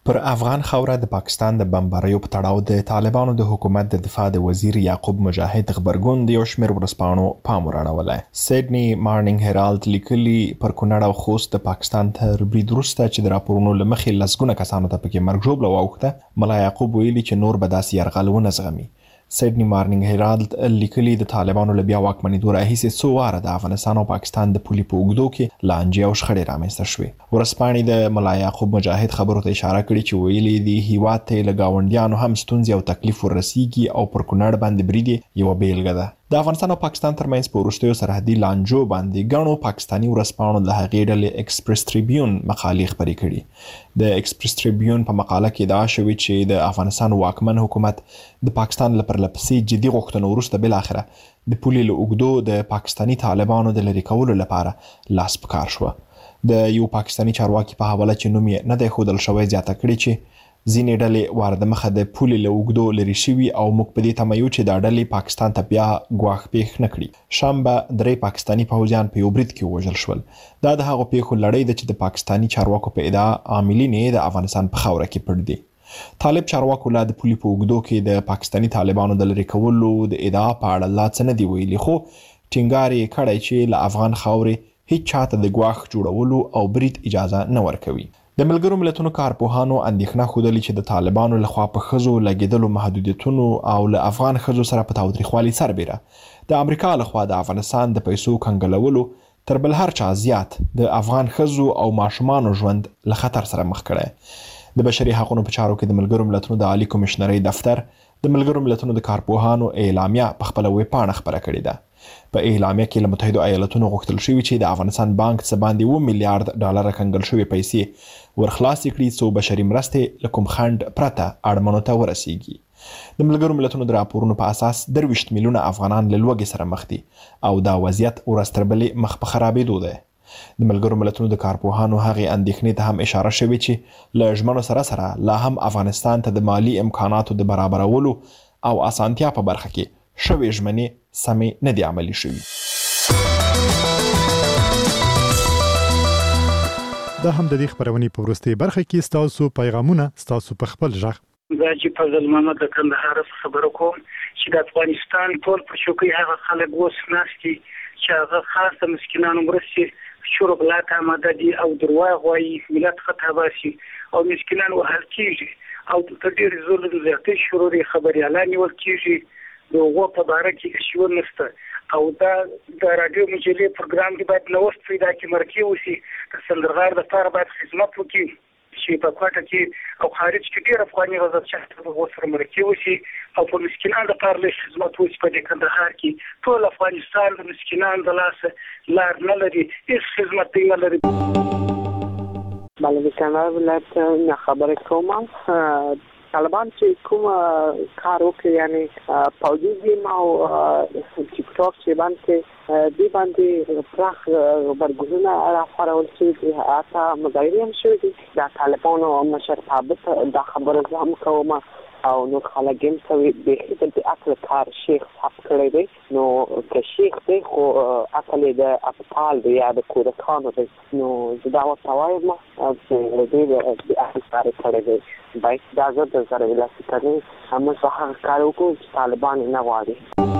پر افغان خوره د پاکستان د بمباریو په تړاو د طالبانو د حکومت د دفاع د وزیر یعقوب مجاهد خبرګون د یو شمېر ورځپاڼو پام وراړولی. سیډني مارنینګ هیرالد لیکلي پر کونړ او خوست د پاکستان تر برید وروسته چې د راپورونو له مخې لسګونه کسانو ته پکې مرګ ژوبله واوښته، ملا یعقوب ویلي چې نور به داسې یرغل ونه زغمي. سیډني مارنینګ هیرالد لیکلي د طالبانو له بیا واکمنېدو راهیسې څو واره د افغانستان او پاکستان د پولې په اوږدو کې لانجې او شخړې رامنځته شوې. ورځپاڼې د ملا یعقوب مجاهد خبرو ته اشاره کړې چې ویلي دي هیواد ته له ګاونډیانو هم ستونزې او تکلیف ورسیږي او پر کونړ باندې برید یوه بیلګه ده. د افغانستان او پاکستان ترمنځ په وروستیو سرحدي لانجو باندې ګڼو پاکستاني ورځپاڼو د هغې ډلې ایکسپریس ټریبیون مقالې خپرې کړي. د ایکسپریس ټریبیون په مقاله کې ادعا شوې چې د افغانستان واکمن حکومت د پاکستان له پرلپسې جدي غوښتنو وروسته بالاخره د پولې له اوږدو د پاکستاني طالبانو د لرې کولو لپاره لاس په کار شوه. د یو پاکستاني چارواکي په حواله چې نوم یې نه دی ښودل شوی زیاته کړې چې ځینې ډلې وار د مخه د پولې له اوږدو لرې شوي او موږ په دې تمه یو چې دا ډلې پاکستان ته بیا ګواښ پېښ نه کړي. شنبه 3 پاکستاني پوځیان په یو برید کې ووژل شول. دا د هغو پیښو لړۍ ده چې د پاکستاني چارواکو په ادعا عاملین یې د افغانستان په خاوره کې پټ دي. طالب چارواکو لا د پولې په اوږدو کې د پاکستاني طالبانو د لرې کولو د ادعا په اړه لا څه نه دي ویلي، خو ټینګار یې کړی چې له افغان خاورې هیڅ چاته د ګواښ جوړولو او برید اجازه نه ورکوي. د ملګرو ملتونو کارپوهانو اندېښنه ښودلې چې د طالبانو لخوا په ښځو لګېدلو محدودیتونو او له افغان ښځو سره په تاوتریخوالي سربیره د امریکا لخوا د افغانستان د پیسو کنګلولو تر بل هر چا زیات د افغان ښځو او ماشومانو ژوند له خطر سره مخ کړی. د بشري حقوقو په چارو کې د ملګرو ملتونو د عالی کمشنرۍ دفتر د ملګرو ملتونو د کارپوهانو اعلامیه په خپله ویبپاڼه خپره کړې ده. په اعلامیه کې له متحده ایالاتونو غوښتل شوي چې د افغانستان بانک څخه باندې 2 میلیارډ ډالر کنګل شوي پیسې ورخلاصې کړي څو بشري مرستې له کوم خنډ پرته اړمنو ته ورسیږي. د ملګرو ملتونو د راپورونو په اساس 23 میلیونه افغانان له لوږې سره مخ دي او دا وضعیت ورځ تر بلې مخ په خرابېدو دی. د ملګرو ملتونو د کارپوهانو هغې اندېښنې ته هم اشاره شوې چې له ژمنو سره لا هم افغانستان ته د مالی امکاناتو د برابرولو او اسانتیا په برخه کې شوې ژمنې سمې نه دي عملي شوي. دا هم د دې خبرونې په وروستۍ برخه کې ستاسو پیغامونه ستاسو په خپل ژغ. دا چې فضل محمد د کندهار خبرو کوم چې د افغانستان ټول په شوکي هغه خلک اوس ناستي چې هغه خاص د مسکینانو مرستې شروع بلات آماده دي او درواغ وایي ملت خطا باسي او مسکینان وهل کېږي او تر ډېرې زور د زیاتې شروع خبریالان نیول کېږي. د هغو په باره کې اشیون نشته او دا د راډیو مجلې پروګرام کې باید نوښت پیدا کړي، مرکې وشي، د سندرغاړو دپاره باید خدمت وکړي چې په کوټه کې او خارج کې ډېر افغاني غزل شخص په هغو سره مرکې وشي او په مسکینانو دپاره لږ خدمت وشي. په دې کندهار کې ټول افغانستان د مسکینانو د لاسه لار نه لري، هېڅ خدمت دی نه لري. بله د کندهار ولایت نه خبرې کوم. طالبان چې کوم کار وکړي یعنی پوځي ګیم او ټیک ټاک چې باندې دی باندې پراخ خبرګونونه راخورول شوي دي، حتی مظاهرې هم شوي دي. د طالبانو مشر ثابت دا خبره زه هم کوم او نو خلک هم سوي بیخي د اصل کار شیخ صاحب کړی دی. نو که شیخ دی خو اصل یې د اطفال دی یا د کودکانو دی، نو زه دا ورته وایم چې دی د اصل کار کړی دی. باید دا زه د سره ولاسي کوي موږ په هغه کار وکړو چې طالبان نه غواړي.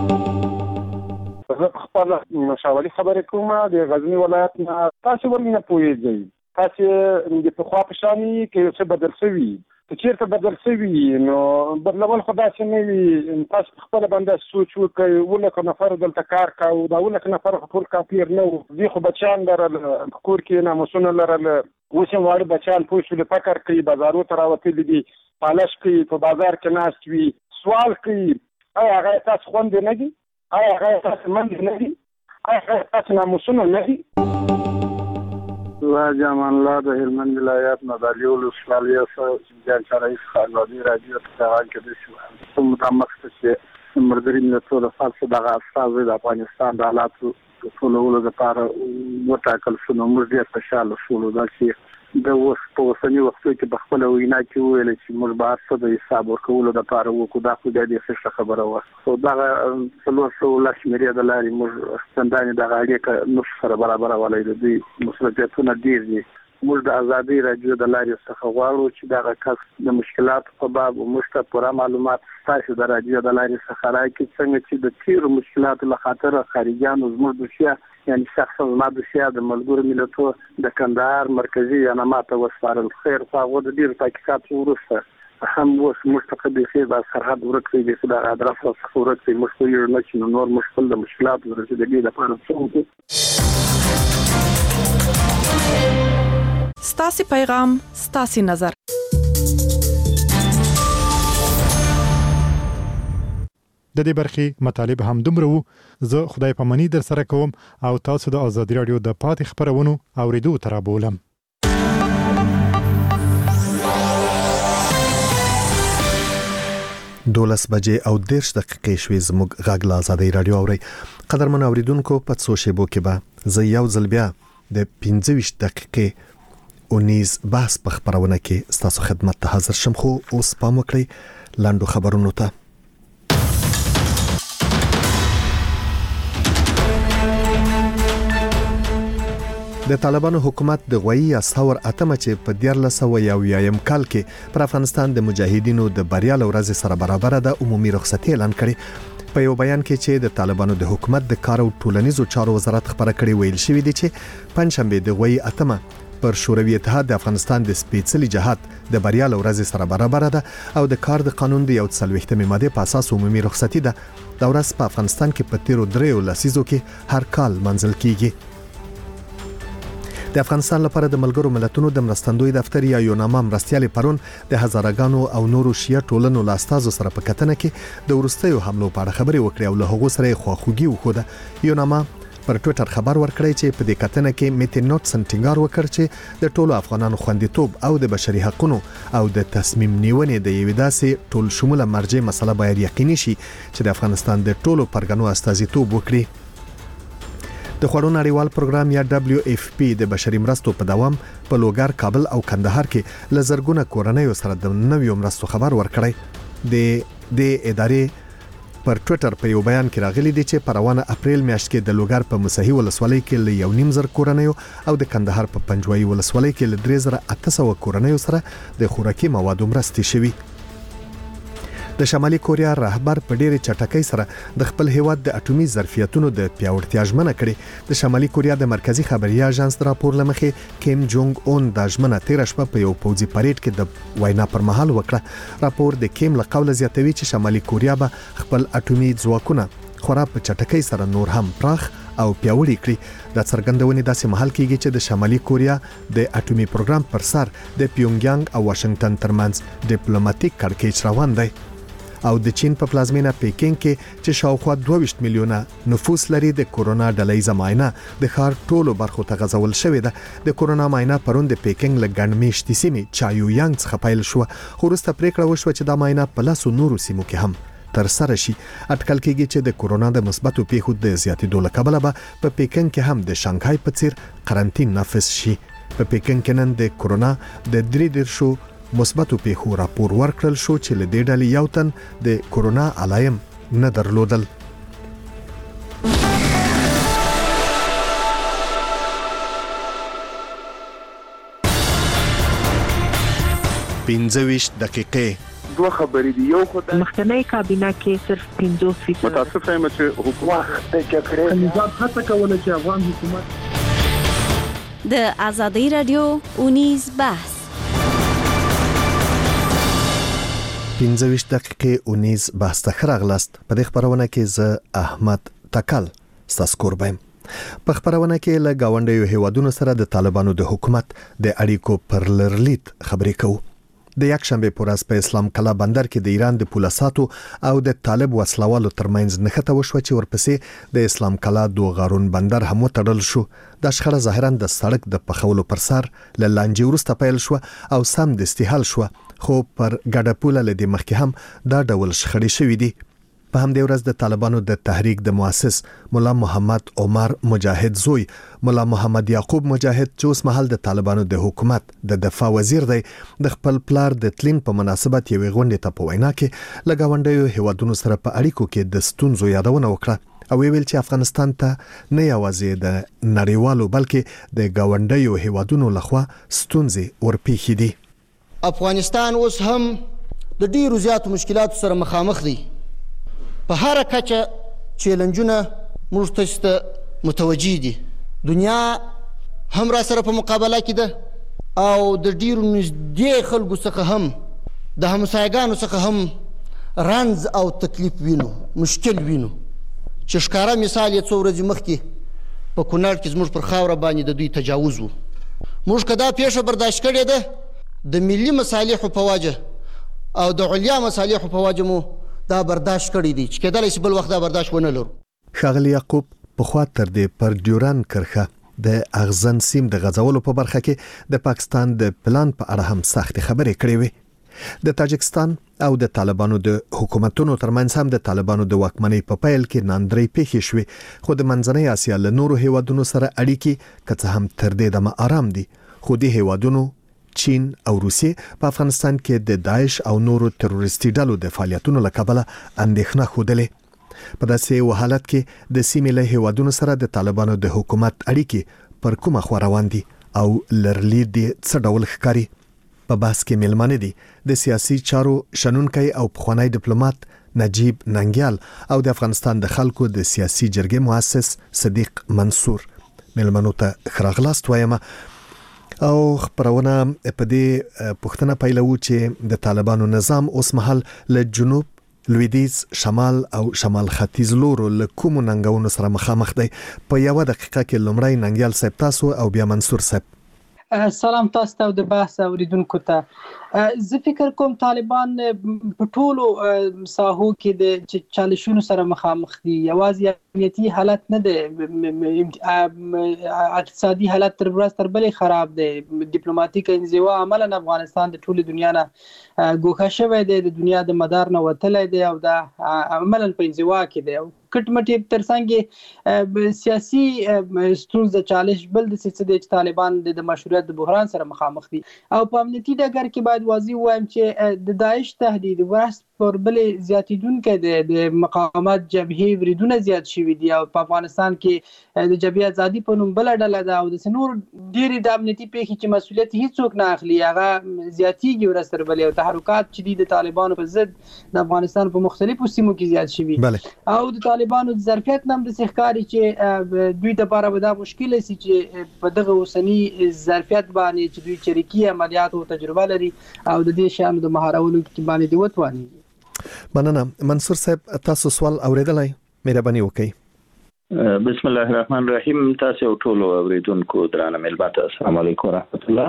زه خپل مشاوري خبرې کوم د غزني ولایت نه. تاسو ولې نه پوهېږئ؟ تاسو د پخوا په شان کې څه بدل شوي، که چېرته بدل شوي نو بدلول خو داسې نه وي. تاسو خپله باندې سوچ وکړئ. 19 نفر دلته کار کوو، دا 19 نفر خو ټول کافر نه وو. دوی خو بچیان لرل، په کور کې ناموسونه لرل. اوس هم واړه بچیان پوه شول فکر کوي، بازارو ته راوتلي دي، پالش کوي، په بازار کې ناست وي، سوال کوي. آیا هغه تاسو خوندې نه دي؟ آیا هغه تاسو منډې نه دي؟ آیا هغه تاسو ناموسونه نه دي؟ جامان الله د هلمند ولایت نه د لیول ولسوالۍ څخه جان شرایف خالدی راډیو ته غږ کوي چې متعمق چې مردري ملتونو فالسه دغه استاد د افغانستان د حالاتو ټولولو لپاره وټاکل شو. نو موږ ډېر خوشاله شولو دا چې د اوس په اوسني وختو کې په خپله وینا کې وویل چې موږ به هر څه د حساب ورکولو دپاره وکړو. دا خو بیا ډېر ښه خبره وه. خو دغه 400 شمېرې د لارې موږ چندانې دغه اړیکه نشو سره برابرولی. د دوی مصروفیتونه ډېر دي. موږ د ازادي رادیو د لارې څخه غواړو چې دا کس د مشکلات په باب موږ ته پوره معلومات تاسو د رادیو د لارې څخه راکړي څنګه چې د تیر مشکلاتو له خاطر خارجيانو زموږ دوسیه یعنی شخصا ما دوسیه د ملګرو ملتونو د کندهار مرکزی عنامات وسپارل خیر خو د ډیر تحقیقات وروسته هم اوس مستقبل خیر د سرحد ورکړي د خدای ادرس څخه ورکړي مشکل نه چې نور مشکل د مشکلات ورسېدلې لپاره څه ستاسي پیغام ستاسي نظر. د دې برخي مطالب هم دومره وو. زه خدای پامنی در سره کوم او تاسو د آزادي رادیو د پاتې خبرونو اوریدو تر بولم. 12 بجې او 10 دقیقې شوې زموږ غږ لا آزادي رادیو اوري. قدرمن اوریدونکو په څو شیبو کې به زه یو ځل بیا د 15 دقیقې اونیز بحث په خبرونه کې ستاسو خدمت ته حاضر شم. خو اوس پام وکړئ لاندو خبرونو ته. د طالبانو حکومت د غوي اساور اتمه چې په 1401 کال کې پر افغانستان د مجاهدینو د بریا لورځ سره برابر د عمومي رخصتي اعلان کړي. په یو بیان کې چې د طالبانو د حکومت د کار او ټولنیزو چارو وزارت خبره کړې ویل شوې دي چې پنځشنبه د غوي اتمه پر شوروي اتحاد د افغانستان د سپېڅلي جهاد د بریا لورځ سره برابر ده او د کار د قانون د 40مې ماده په اساس عمومي رخصتي ده. د ورځ په افغانستان کې په 13 لسیزو کې هر کال منځل کیږي. د افغانستان لپاره د ملګرو ملتونو د مرستندوی دفتر یا یوناما مرستيالي پرون د هزارګانو او نورو شیعه ټولنو لاستازو سره په کتنه کې د ورستیو حملو په اړه خبري وکړي او له هغو سره خواخوږي وکړه. یوناما پر ټوئیټر خبر ورکړی چې په دې کتنه کې میټي نوټ سنټینګار وکړ چې د ټولو افغانانو خوندیتوب او د بشري حقوقو او د تصمیم نیونې د یوې داسې ټول شموله مرجع مسله باید یقیني شي چې د افغانستان د ټولو پرګنو استازیتوب وکړي. د خوړو نړیوال پروګرام یا WFP د بشري مرستو په دوام په لوګر، کابل او کندهار کې لزرګونه کورنۍ سره د نویو مرستو خبر ورکړی. د ادارې پر ټوئیټر په یو بیان کې راغلي دي چې په روانه اپریل میاشت کې د لوګر په مسحي ولسوالۍ کې ل 1.5 کورنۍ او د کندهار په پنجوایي ولسوالۍ کې ل 3800 کورنۍ سره د خوراکي موادو مرستې شوي. د شمالي کوریا رهبر په ډېرې چټکۍ سره د خپل هیواد د اټومي ظرفیتونو د پیاوړتیا ژمنه کړې. د شمالي کوریا د مرکزی خبري اژانس راپور لمخې کیم جونګ اون د ژمنه 13 شپه په یو پوځي پریډ کې د وینا پر مهال وکړه. راپور د کیم له قوله زیاتوي چې شمالي کوریا به خپل اټومي ځواکونه خورا په چټکۍ سره نور هم پراخ او پیاوړي کړي. د څرګندونې داسې مهال کېږي چې د شمالي کوریا د اټومي پروګرام پر سر د پیونګیانګ او واشنگټن ترمنځ ډیپلوماټیک کړکېچ روان دی. او د چین په پلازمینه پیکینګ کې چې شاوخوا 22 میلیونه نفوس لري د کورونا ډلهیزه معاینه د ښار ټولو برخو ته غځول شوې ده. د کورونا معاینه پرون د پیکینګ له ګڼمېشتې سیمې چایویانګ څخه پیل شو. خو وروسته پریکړه وشوه چې دا معاینه په لاسو نورو سیمو کې هم تر سره شي. اټکل کېږي چې د کورونا د مثبتو پیښو د زیاتېدو له کبله به په پیکینګ کې هم د شانګهای په څیر قرنټین نافذ شي. په پیکینګ کې نن د کورونا د 3 مثبتو پیښو راپور ورکړل شو چې له دې ډلې یو تن د کورونا علایم نه درلودل. پنځويش دقیقې دوه خبرې دي. یو خدای مخکنی کابینه کې صرف 50% متاسف یم چې حکومت ته کړی نظام هڅه کوله چې افغان حکومت د آزادي رادیو اونیز بحث 15 دقیقې اونیز بحث ته خراغلاست. په دې خبرونه کې زه احمد تکل ستاسو قربان. په خبرونه کې له گاونډیو هیوادونو سره د طالبانو د حکومت د اړیکو پر لرلیت خبرې کوو. د یکشنبه پر ورځ په اسلام کلا بندر کې د ایران د پولیساتو او د طالب وسلوالو ترمنځ نښته وشوه چې ورپسې د اسلام کلا دوغارون بندر هم تړل شو. د شخړه ظاهرا د سړک د پخولو پر سر له لانجې وروسته پیل شو او سم د استحال شو. خو پر ګډه پوله لدې مخکې هم دا ډول شخړې شوې دي. په همدې ورځ د طالبانو د تحریک د مؤسس مولا محمد عمر مجاهد زوی مولا محمد یعقوب مجاهد چې اوس مهال د طالبانو د حکومت د دفاع وزیر دی د خپل پلار د تلین په مناسبت یوې غونډې ته په وینا کې له ګاونډیو هیوادونو سره په اړیکو کې د ستونزو یادونه وکړه. او ویل چې افغانستان ته نه یوازې د نړیوالو بلکې د گاونډیو هیوادونو لخوا ستونزې ورپېښې دي. افغانستان اوس هم د ډیرو زیاتو مشکلاتو سره مخامخ دی. په هر کچه چیلنجونه موږ ته متوجه دي. دنیا هم را سره په مقابله کې ده او د ډیرو نږدې خلکو څخه هم د همسایګانو څخه هم رنځ او تکلیف وینو، مشکل وینو. چې ښکاره مثال یې څو ورځې مخکې په کونړ کې زموږ پر خاوره باندې د دوی تجاوز و. موږ که دا پیښه برداشت کړې ده د ملي مصالحو په وجه او د علیا مصالحو په وجه مو دا برداشت کړی دی چې کېدلی شي بل وخت دا برداشت ونه لرو. ښاغلي یعقوب پخوا تر دې پر ډیوران کرښه د اغزن سیم د غځولو په برخه کې د پاکستان د پلان په اړه هم سخت خبرې کړې وې. د تاجکستان او د طالبانو د حکومتونو ترمنځ هم د طالبانو د واکمنۍ په پیل کې ناندرۍ پیښې شوې، خو د منځنۍ اسیا له نورو هیوادونو سره اړیکې که څه هم تر دې دمه آرام دي، خو د هیوادونو چین او روسیې په افغانستان کې د داعش او نورو تروریستي ډلو د فعالیتونو له کبله اندېښنه ښودلې. په داسې حالت کې د سیمې له هیوادونو سره د طالبانو د حکومت اړیکې پر کومه خوا روان دي او لرلید دې څه ډول ښکاري؟ په بحث کې مېلمانه دي د سیاسي چارو شنونکی او پخوانی ډیپلوماټ نجیب ننګیال او د افغانستان د خلکو د سیاسي جرګې مؤسس صدیق منصور. مېلمنو ته ښه راغلاست وایم او خبرونه په دې پوښتنه پیلوو چې د طالبانو نظام اوس مهال له جنوب، لویدیز، شمال او شمال ختیځ لورو له کومو ننګونو سره مخامخ دی. په یوه دقیقه کې لومړی ننګیال صاحب تاسو او بیا منصور صاحب. سلام تاسو ته او د بحث اوریدونکو ته. زه فکر کوم طالبان په ټولو ساحو کې د چالشونو سره مخامخ دي. یوازې امنیتي حالت نه دی، اقتصادي حالت تر ورځ تر بلې خراب دی. ډیپلوماټیک انزوا عملاً افغانستان د ټولو دنیا نه ګوښه شوی دی، د دنیا د مدار نه وتلی دی او دا عملاً په انزوا کې دی. کټ مټې ترڅنګ سیاسي ستونزه چالش بل د څه دی چې طالبان د مشروعیت د بحران سره مخامخ دي. او په امنیتي ډګر کې باید واضح وایم چې د داعش تهدید ورځ پر بلې زیاتیدونکی دی. د مقاومت جبهې وریدونه زیات شوي دي او په افغانستان کې د جبهې ازادي په نوم بله ډله ده او د نور ډېرې د امنیتي پیښې چې مسؤلیت هیڅوک نه اخلي هغه زیاتیږي ورځ تر بلې او تحرکات چې دي د طالبانو په ضد د افغانستان په مختلفو سیمو کې زیات شوي او د طالبانو د ظرفیت نه هم داسې ښکاري چې دوی دپاره به دا مشکل شي چې په دغه اوسني ظرفیت باندې چې دوی چریکي عملیاتو تجربه لري او د دې شیانو د مهارولو کې باندې دې وتوانېږي. مننه. منصور صاحب تاسو سوال اوریدلای؟ مهرباني وکړئ. بسم الله الرحمن الرحیم. تاسو ټول اوریدونکو درانه ملت السلام علیکم ورحمت الله.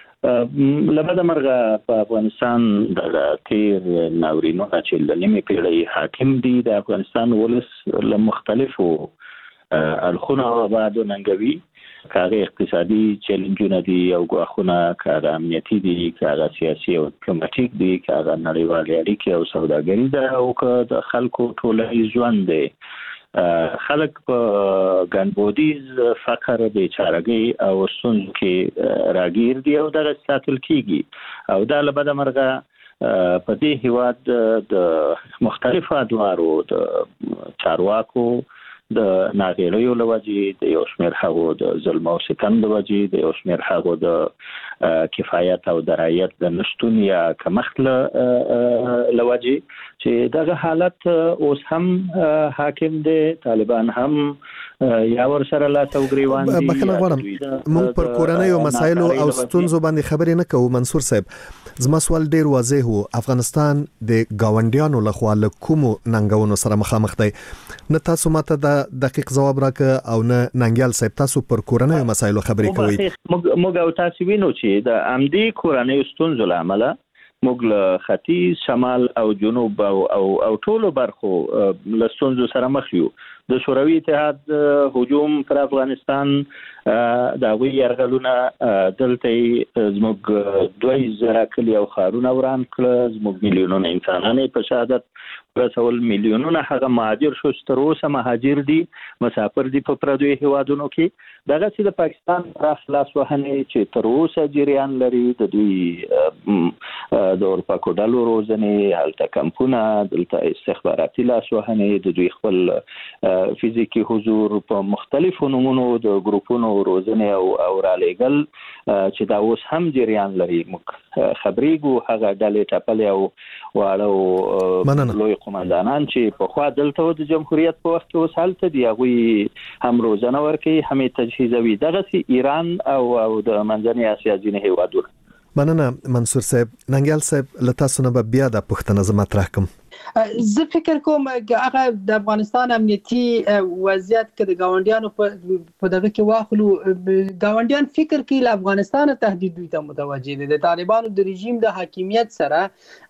لبدا مرغه په افغانستان د تیر ناورینو چې د نیمه پیړۍ حاکم دي د افغانستان ولس له مختلفو اړخونو بعد ننګوي، کاغه اقتصادي چیلنجونه دي او غواخونه، کاغه امنیتي دي، کاغه سیاسي او ډیپلوماټیک دي، کاغه نړیوالې اړیکې او سوداګري ده او که د خلکو ټولنیز ژوند دی. خلک په ګنبودیز فقر بیچارهګي او ستونزو کې راګیر دي او دغه ساتل کیږي او دا له بده مرغه په دې هیواد د مختلفو ادوارو د چارواکو د ناغېړیو له وجې، د یو شمېر هغو د ظلم او ستم د وجې، د یو شمېر هغو د کفایت او درایت د نشتون یا کمښت له وجې چې دغه حالت اوس هم حاکم دی. طالبان هم یا ور سره لا توګریوان دي. بخښنه غواړم موږ پر کورنۍ او مسایلو او ستونزو باندې خبرې نه کوو. منصور صاحب زما سوال ډیر واضح وو. افغانستان د گاونډیانو لخوا له کومو ننګونو سره مخامخ دی؟ نه تاسو ماته د دقیق جواب راکړه او نه ننګیال صاحب تاسو پر کورنۍ او مسایلو خبرې کوي. موږ او تاسو وینو چې د عمدي کورنۍ ستونزو لامل موږ له ختیځ، شمال او جنوب او ټولو برخو له ستونزو سره مخ یو. د شوروي اتحاد هجوم پر افغانستان د هغوی یرغلونه دلته زموږ 2000 کلي او ښارونه وران کړل، زموږ میلیونونه انسانان په شهادت رسول میلیونونه هغه مهاجر شو تر اوسه مهاجر دي مسافر دي په پردوي هیوادونو کې دغه چې د پاکستان پر خلاص وهنه چې تر اوسه جریان لري د دوی د اروپا کوډالو روزنه هلته کمپونه دلته استخباراتي لاس وهنه د دوی خپل فزیکی حضور په مختلفو نمونو د ګروپونو روزنه او رالېګل چې دا اوس هم جریان لري خبرېګو هغه ډلې ټاپلې او واړو لوی قومندانان چې په خوا دلته د جمهوریت په وخت کې وسالته دی هغه هم روزنه ورکي هم تجهیزوي دغه سي ایران او د منځنۍ اسیا ځینې هیوادونه مننه منصور صاحب ننګیال صاحب لته سونه بیا د پښتنه زمات راکم زه فکر کوم هغه د افغانستان امنیتي وضعیت کې د گاونډیانو په دغه کې واخلو گاونډیان فکر کوي له افغانستان تهدید دوی ته متوجه دي د طالبانو د رژیم د حاکمیت سره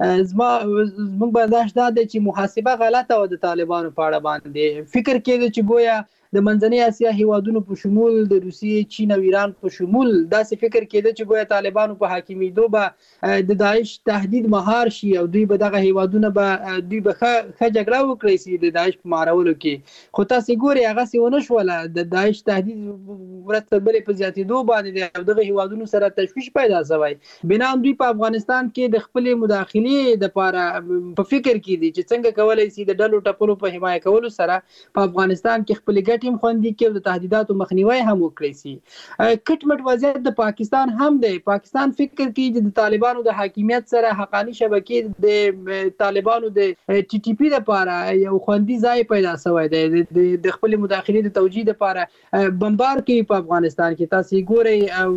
زموږ برداشت دا دی چې محاسبه غلطه و د طالبانو په اړه باندې فکر کېده چې گویا د منځنۍ اسیا هیوادونو په شمول د روسیې چین او ایران په شمول داسې فکر کېده چې گویا طالبانو په حاکمیدو به د داعش تهدید مهار شي او دوی به دغه هیوادونه به دوی به ښه جګړه وکړي سي د داعش په مارولو کې خو تاسو ګورئ هغه سی ونه شوله د داعش تهدید ورته بلې په زیاتېدو باندې د دغه هیوادونو سره تشویش پیدا شوی بنام دوی په افغانستان کې د خپل مداخلې لپاره په فکر کې دي چې څنګه کولای شي د ډلو ټپلو په حمایت کولو سره په افغانستان کې خپل ټیم خوندي کې د تهدیداتو مخنیوي هم وکړي سي کټمټ وضعیت د پاکستان هم دی پاکستان فکر کوي چې د طالبانو د حاکمیت سره حقانی شبکې د طالبانو د ټي ټي پی لپاره یو خوندي ځای پیدا شوی دی د خپل مداخلې د توجیه لپاره بمبار کوي په افغانستان کې تاسو ګورئ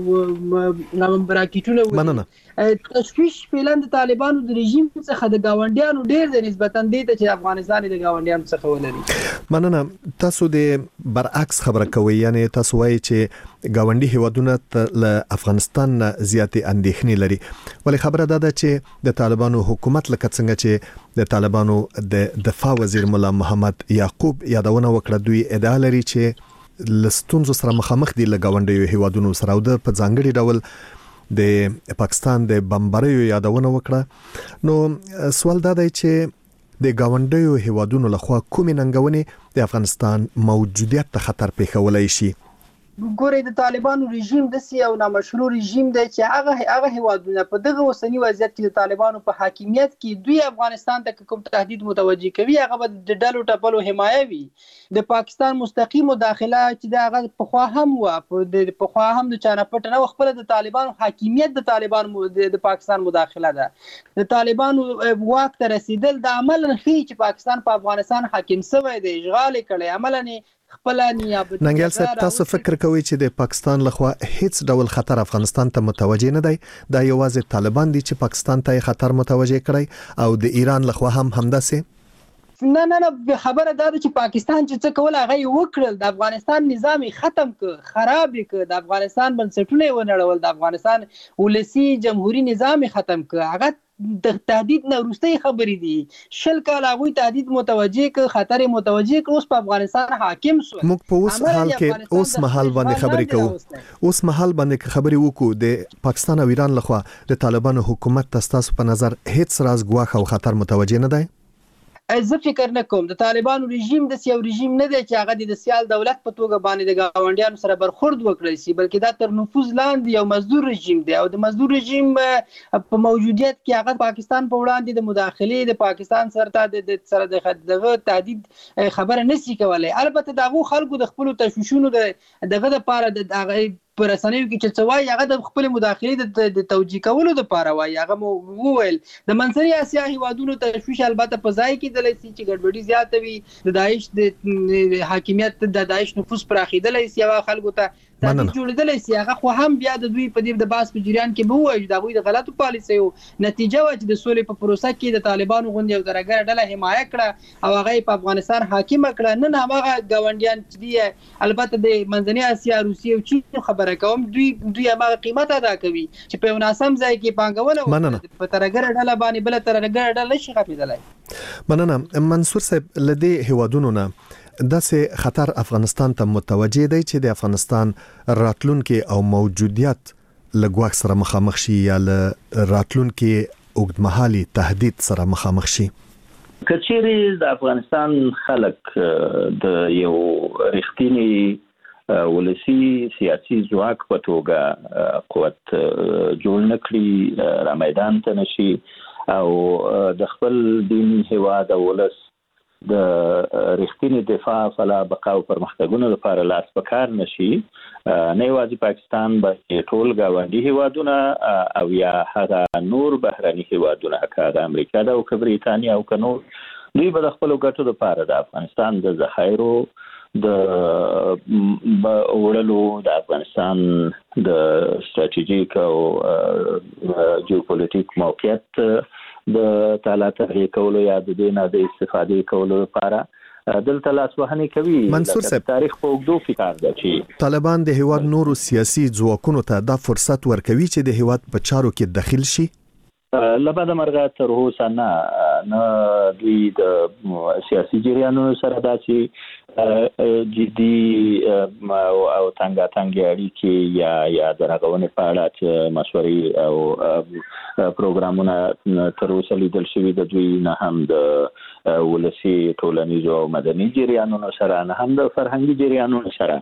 او راکټونه تشویش فعلا د طالبانو د رژیم څخه د گاونډیانو ډیر د نسبتا دي چې افغانستان د گاونډیانو څخه ولري مننه تاسو د برعکس خبره کوي یعنی تاسو وایي چې گاونډي هیوادونه له افغانستان زیاتې اندېښنې لري ولی خبره ده چې د طالبانو حکومت لکه څنګه چې د طالبانو د دفاع وزیر مولا محمد یعقوب یادونه وکړه دوی ادعا لري چې لستونزو سره مخامخ دي له گاونډي هیوادونو سره او د په ځانګړي ډول د پاکستان د بمباریو یادونه وکړه نو سوال دا دی چې د گاونډیو هیوادونو لخوا کومې ننګونې د افغانستان موجودیت ته خطر پیښولای شي ګورئ د طالبانو رژیم د سیاو نامشروع رژیم دی چې هغه هیوادونه په دغه اوسنی وضعیت کې د طالبانو په حاکمیت کې دوی افغانستان ته کوم تهدید متوجي کوي هغه به د ډلو ټپلو حمایه وي د پاکستان مستقیم مداخله چې د هغه په خوا هم و په خوا هم د چانه پټ نه خپل د طالبانو حاکمیت د طالبانو د پاکستان مداخله ده د طالبانو واک ته رسیدل د عمل نه چې پاکستان په افغانستان حاکم شوی دی اشغال کړي عملاً ننګیال صاحب تاسو فکر کوئ چې د پاکستان لخوا هیڅ ډول خطر افغانستان ته متوجه نه دی دا یوازې طالبان دي چې پاکستان ته خطر متوجه کړي او د ایران لخوا هم همداسې نه خبره دا ده چې پاکستان چې څه کول هغه وکړل د افغانستان نظام ختم ک خراب ک د افغانستان بنسټونه ونړول د افغانستان ولسی جمهوریت نظام ختم ک هغه د تهدید نه وروستۍ خبرې دي شل کال هغه تهدید متوجه ک خطر متوجه ک اوس په افغانستان حاکم شو موږ په اوس حال کې اوس محل باندې خبرې کوو اوس محل باندې خبرې وکړو د پاکستان او ایران لخوا د طالبانو حکومت تاسو په نظر هیڅ راز ګواښ او خطر متوجه نه دی زه فکر نه کوم د طالبانو رژیم د سیاو رژیم نه دی چې هغه د سیال دولت په توګه باندې د گاونډیانو سره برخورد وکړي سي بلکې دا تر نفوذ لاندې یو مزدور رژیم دی او د مزدور رژیم په موجودیت کې هغه پاکستان په وړاندې د مداخلې د پاکستان سره د تهدید خبره نشي کولای البته دغه خلکو د خپل تشویشونو دغه لپاره د پر رسنیو کې چې څوای هغه د خپل مداخلې د توجیه کولو لپاره وای هغه وویل د منځنۍ اسیا هیوادونو تشویش البته په ځای کې دلای سي چې ګډوډي زیاته وي د داعش د حاکمیت د داعش نفوذ پراخیدلای سي هغه خلکو ته تهدید جوړیدلای سي هغه خو هم بیا د دوی په دې د باس په جریان کې به وایي دا غوي د غلطو پالیسیو نتیجه و چې د سولې په پروسه کې د طالبانو غونډې او درګر ډله حمایت کړه او هغه په افغانستان حاکم کړه نه هغه گاونډیان چې دی البته د منځنۍ اسیا روسیې او چین خبره کوم دوی هغه قیمت ادا کوي چې په مناسب ځای کې پانګونه په ترګر ډله باندې بل ترګر ډله شي خپېدلای مننه منصور صاحب لدی هیوادونو نه داسې خطر افغانستان ته متوجه دی چې د افغانستان راتلونکي او موجودیت لګواک سره مخامخ شي یا راتلونکي اوږدمهالي تهدید سره مخامخ شي کچېری د افغانستان خلک د یو رښتینی ولسی سیاسي ځواک په توګه قوت جوړ نکړي را میدان ته نشي او د خپل دین هیواد او ولس د رښتینی دفاع فلا بقا او پرمختګونو لپاره لاس په کار نشي نه یوازې پاکستان بلکې ټول ګاونډي هیوادونه او یا هغه نور بهرني هیوادونه لکه امریکا او بریتانیا او نور دوی به د خپل ګټو لپاره د افغانستان د ذخایرو د وړلو د افغانستان د ستراتیژیک او جیوپولیټیک موقعیت د تعالی تحریک کولو یا د دې نه د استفادې کولو لپاره دلته لاس وهنې کوي. منصور صاحب تاریخ په اوږدو کې کار دی چې طالبان د هیواد نورو سیاسي ځواکونو ته دا فرصت ورکوي چې د هیواد په چارو کې دخیل شي. لبعد مرغه تر اوسه نه دوی د سیاسي جریانونو سره داسې جدي او تنګاتنګ اړیکې یا د رغونې په اړه چې مشورې او پروګرامونه تر اوسه لیدل شوي د دوی نه هم د ولسي ټولنیزو او مدني جریانونو سره نه هم د فرهنګي جریانونو سره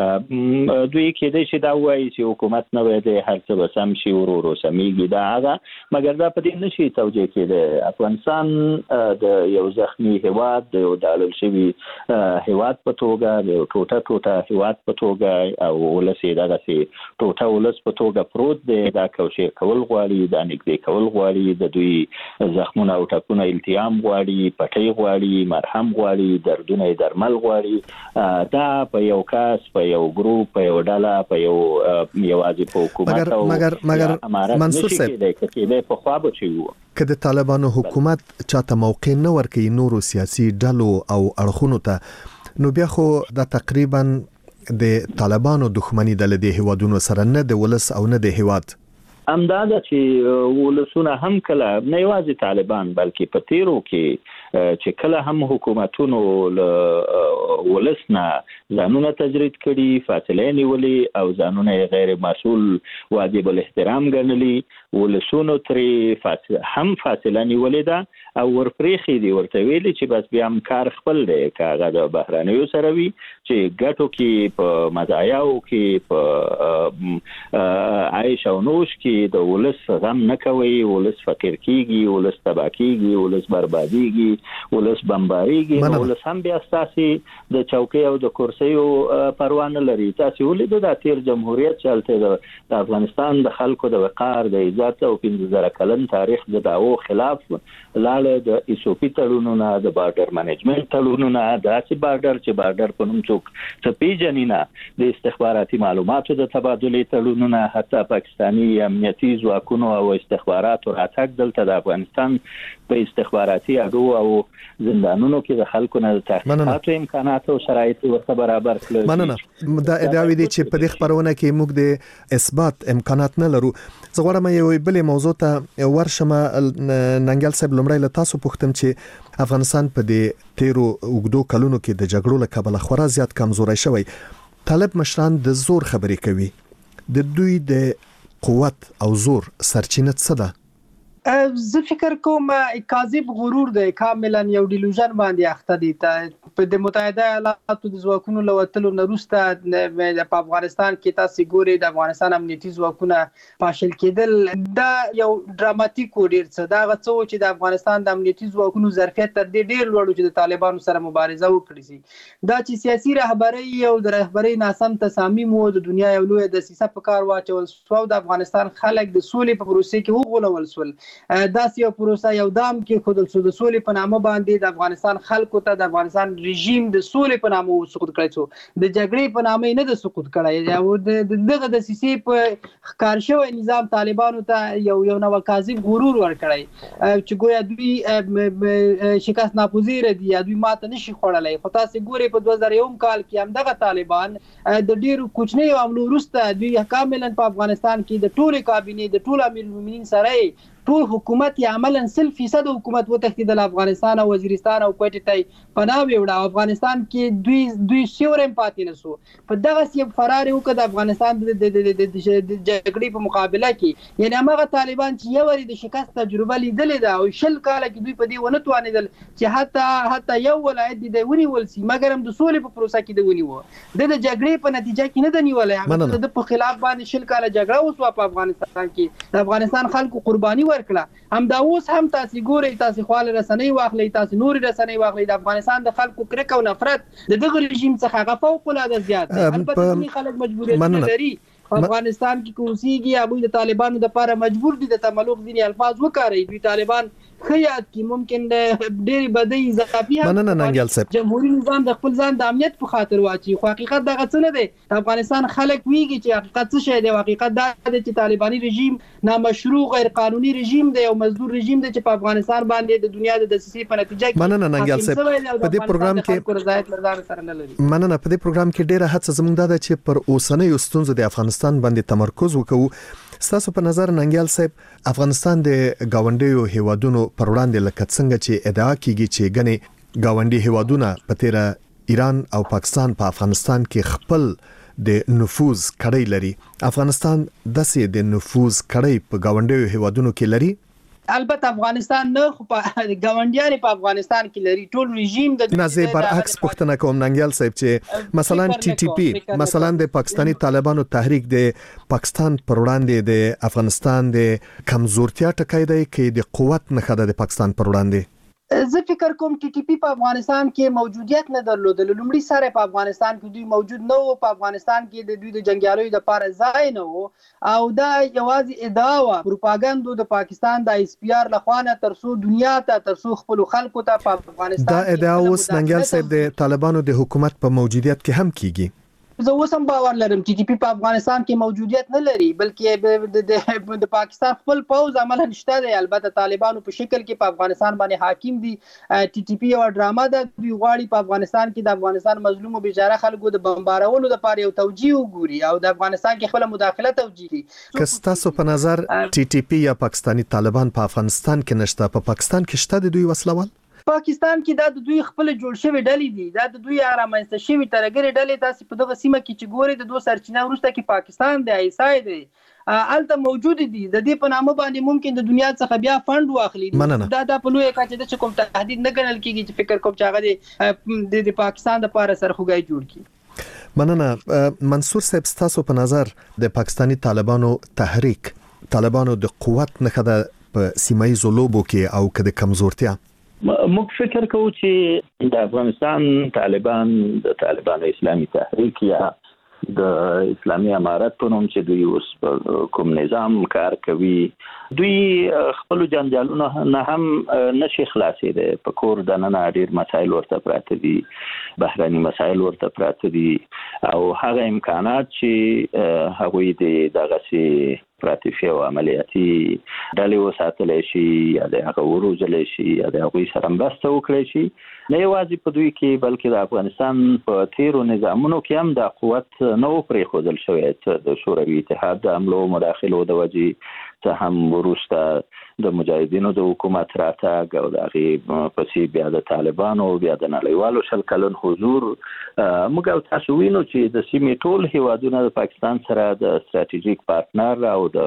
دوی کېدای شي دا وایي چې حکومت نه وي د هر څه به سم شي ورو سمېږي دا هغه مګر دا په دې نشي توجیه کېده. افغانستان د یو زخمی هیواد د یو دالل شوي هیواد په توګه د یو ټوټه هیواد په توګه او ولسي دغسې ټوټه ولس په توګه پروت دی. دا کوشش کول غواړي دا نږدې کول غواړي د دوی زخمونه او ټپونه التیام غواړي پټۍ غواړي مرهم غواړي دردونه درمل غواړي. دا په یو کس په یو ګروپ په یو ډله په یو یوازې په حکومت مګر منصور صاحب که د طالبانو حکومت چاته موقع نه ورکوي نورو سیاسي ډلو او اړخونو ته نو بیا خو دا تقریبا د طالبانو دښمنی د لدې هیوادونو سره نه د ولس او نه د هیواد امداده چې ولسونه هم کله نه یوازې طالبان بلکې په تیرو کې چې کله هم حکومتونو ولس نه ځانونه تجرید کړي فاصله نیولې او ځانونه غیر مسؤل واجب الاحترام ګڼلي ولسونو ترې هم فاصله نیولې ده او ورپرېخي دي ورته ویلي چې بس بیا هم کار خپل دی کاغه د بهرانیو سره وي چې ګټو کې په مزایاو کې په عیش او نوش کې د ولس غم نه کوي ولس فقیر کیږي ولس تباہ کیږي ولس بربادیږي ولس بمباریږي ولس هم بیا ستاسي د چوکۍ او د کرسیو پروا نه لري. تاسو ولید د تیر جمهوریت چلته د افغانستان د خلکو د وقار د عزت او 15000 کلن تاریخ د داو خلاف لاله د ایسوپی تړونونه د بارډر منیجمنت تړونونه داسې بارډر چې بارډر په نوم څوک څه پیژنینا د استخباراتي معلوماتو د تبادلې تړونونه حتی پاکستاني امنیتي ځواکونو او استخباراتو راتګ دلته د افغانستان په استخباراتي اډو او زندانونو کې د خلکو نه د تحقیقاتو امکانات او شرایط ورته برابر کړل. مننه دا ادعاوی دي چې په دې خبرونه کې موږ د اثبات امکانات نه لرو. زه غواړم یو بل موضوع ته ورشم. ننګل صاحب لمړی له تاسو پوښتم چې افغانستان په دې تیرو اوږدو کلونو کې د جګړو له کبله خورا زیات کمزوري شوی. طالب مشران د زور خبرې کوي. د دوی د قوت او زور سرچینه څه ده؟ زه فکر کوم کاذب غرور دی کاملا یو ډیلوژن باندې اخته دي. په متحده ایالاتو د ځواکونو لوتلو نه وروسته په افغانستان کې تاسو ګورئ د افغانستان امنیتي ځواکونه پاشل کېدل دا یو ډراماتیک ډیر څه دا غڅو چې د افغانستان د امنیتي ځواکونو ظرفیت تر دې ډیر لوړ چې د طالبانو سره مبارزه وکړي سي. دا چې سیاسي رهبري او د رهبري ناسم تصامیم او د دنیا یو لوی د سیاست په کار واچول سو د افغانستان خلک د سولې په پروسه کې وغولول سول. داسې یو پروسه یو دام کې خودل سو د سولې په نامه باندې د افغانستان خلکو ته د افغانستان رژیم د سولې په نامه سقوط کړی سو د جګړې په نامه نه د سقوط کړی او دغه د سیسي په کار شوی نظام طالبانو ته یو نو کاذب غرور ورکړی چې ګویا دوی شکست ناپذیر دي یا دوی ماته نشي خوړلای. خو تاسو ګورئ په 2001 کال کې هم دغه طالبان د ډیرو کوچنیو عملو وروسته دوی کاملا په افغانستان کې د ټولو کابینې د ټولو امیر المؤمنین سره ټول حکومت یې عملاً 100% حکومت وتښتېدل افغانستان او وزیرستان او کوټې ته پناه وړه. افغانستان کې دوی سیورم پاتې نسو. په دغه سی فرار وکړ د افغانستان د جګړې په مقابله کې. یعنی هغه طالبان چې یو ور د شکست تجربه لیدلې ده او 20 کال کې دوی په دې ونه توانیدل چې حتی یو ولایت دی ونیول سي، مګر هم د سولې په پروسه کې دی ونیو. د جګړې په نتیجه کې نه دی نیولای. د په خلاف باندې 20 کال جګړه وسوه په افغانستان کې. د افغانستان خلکو قرباني ورکړه. هم دا اوس هم تاسو ګورئ، تاسو خپل رسنۍ واخلئ، تاسو نور رسنۍ واخلئ، د افغانستان د خلکو کرک او نفرت د دغه رژیم څخه هغه فوق العاده زیات دی. البته ځینې خلک مجبوریت لري افغانستان کې کوسيږي، ابو د طالبانو د لپاره مجبور دي د تملق ځینې الفاظ وکړي. دوی طالبان خیات کې ممکن ډېری بدی اضافي جمهوریت نظام د خپل ځان د امنیت په خاطر واچي. خو حقیقت دغه څه نه دی. افغانستان خلک ویږي چې حقیقت څه شی دی. حقیقت دا دی چې طالباني رژیم نامشروع غیر قانوني رژیم دی او مزدور رژیم دی چې په افغانستان باندې د دنیا د دسیسې په نتیجه کې مننه ننګیال صاحب په دې پروګرام کې مننه په دې پروګرام کې ډیره هڅه زموږ ده چې پر اوسنۍ ستونزو د افغانستان باندې تمرکز وکړو. ستاسو په نظر ننګیال صاحب افغانستان د گاونډیو هیوادونو پر وړاندې لکه څنګه چې ادعا کیږي چې ګنې گاونډي هیوادونه په تیر ایران او پاکستان په افغانستان کې خپل د نفوذ کړی لري، افغانستان داسې د نفوذ کړی په گاونډیو هیوادونو کې لري؟ البته افغانستان نه، خو په ګاونډیان په افغانستان کې لري. ټول رژیم د نازي برعکس پښتنه کوم ننګیال صاحب چې مثلا ټي ټي پی مثلا د پاکستانی طالبانو تحریک د پاکستان پر وړاندې د افغانستان د کمزورتیا ټکای دی کې د قوت نه خده د پاکستان پر وړاندې. زه فکر کوم ټي ټي پی په افغانستان کې موجودیت نه درلودل. لومړی سره په افغانستان کې دوی موجود نه وو. په افغانستان کې د دوی د جنگیالیو د لپاره ځای نه وو او دا یوازې ادعا و پروپاګاندا د پاکستان د اس پی آر لخوا نه ترسو دنیا ته ترسو خپل خلکو ته په افغانستان دا ادعا اوس ننګیال صاحب د طالبانو د حکومت په موجودیت کې هم کیږي. زه اوسم باور لرم ټي ټي پی په افغانستان کې موجودیت نه لري، بلکې د پاکستان خپل پوز عملاً شته دی. البته طالبانو په شکل کې په افغانستان باندې حاکم دي. ټي ټي پی یو ډرامه ده. دوی غواړي په افغانستان کې د افغانستان مظلوم او بیچاره خلکو د بمبارولو لپاره یو توجیه وګوري او د افغانستان کې خپل مداخله توجیه کړي. که تاسو په نظر ټي ټي پی یا پاکستانی طالبان په افغانستان کې نشته، په پاکستان کې شته د دوی وسلوال؟ پاکستان کې دا د دوی خپل جوړ شوی ډلې دي. دا د دوی رامنځته شوی ترګری ډلې. تاسو په دغه سیمه کې چې ګوري د دوه سرچینه ورسته کې پاکستان دی، ایسای دی، الته موجود دي. د دې په نامه باندې ممکن د دنیا څخه بیا فند واخلي. دا په لوی کچه د کوم تهدید نه ګڼل کیږي چې فکر کوم چې هغه د پاکستان د لپاره سرخوږی جوړ کړي. مننه منصور صاحب، تاسو په نظر د پاکستانی طالبانو تحریک طالبانو د قوت نه خده په سیمایي لوبو کې او کده کمزورتیا؟ موږ فکر کوو چې د افغانستان طالبان د طالبانو اسلامي تحریک یا د اسلامي امارت په نوم چې دوی اوس په کوم نظام کار کوي، دوی خپل جنجالونه نه هم نشي خلاصېدای. په کور دننه ډېر مسایل ورته پراته دي، بهراني مسایل ورته پراته دي او هغه امکانات چې هغوی د دغسې پراتیفي او عملیاتي ډلې وساتلی شي یا د هغه وروزلی شي یا د هغوی سره مرسته وکړی شي، نه یوازې په دوی کې بلکې د افغانستان په تیرو نظامونو کې هم دا قوت نه و پرېښودل شوی. د شوروي اتحاد د حملو مداخلو د وجې څه هم وروسته د مجاهدینو د حکومت راتګ او د هغې پسې بیا د طالبانو بیا د نړیوالو 20 کلن حضور، موږ او تاسو وینو چې د سیمې ټول هیوادونه د پاکستان سره د ستراتیژیک پارتنر او د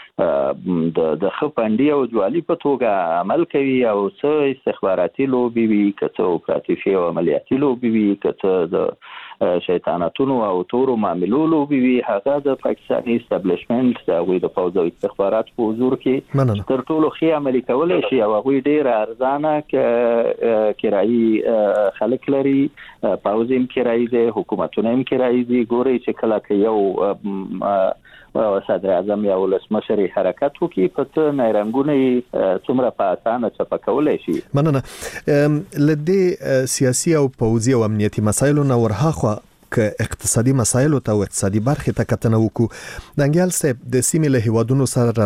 ښه فنډي او جوالي په توګه عمل کوي او څه استخباراتي لوبې وي، که څه اپراتیفي او عملیاتي لوبې وي، که څه د شیطانتونو او تورو معاملو لوبې وي، هغه د پاکستاني اسټابلیشمنټ د هغوی د پوځ او استخبارات په حضور کې تر ټولو ښې عملي کولی شي او هغوی ډېره ارزانه کرایي خلک لري، پوځ هم کرایي دی، حکومتونه هم کرایي دي. ګورئ چې کله که یو صدر اعظم یا ولسمشر حرکت وکړي په څه نیرنګونه څومره په اسانه چپه کولی شي. مننه. لدې سیاسي او پوځي او امنیتي مسایلو نه ورهاخوا که اقتصادي مسایلو ته او اقتصادي برخې ته کتنه وکړو، ننګیال صاحب د سیمې له هیوادونو سره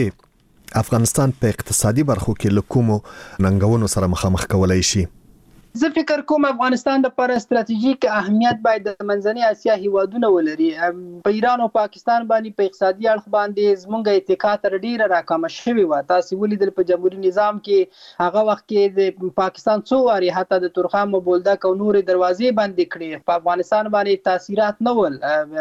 لانجې افغانستان په اقتصادي برخو کې له کومو ننګونو سره مخامخ کولی شي؟ زه فکر کوم افغانستان لپاره ستراتیژیک اهمیت باید د منځنۍ اسیا هیوادونه ولري. په ایران او پاکستان باندې په اقتصادي اړخ باندې زموږ اتکا تر ډیره راکمه شوې وه. تاسو ولیدل په جمهوریت نظام کې هغه وخت کې د پاکستان څو واري حتی د تورخم او بولدک او نورې دروازې بندې کړې. په افغانستان باندې تاثیرات نه ول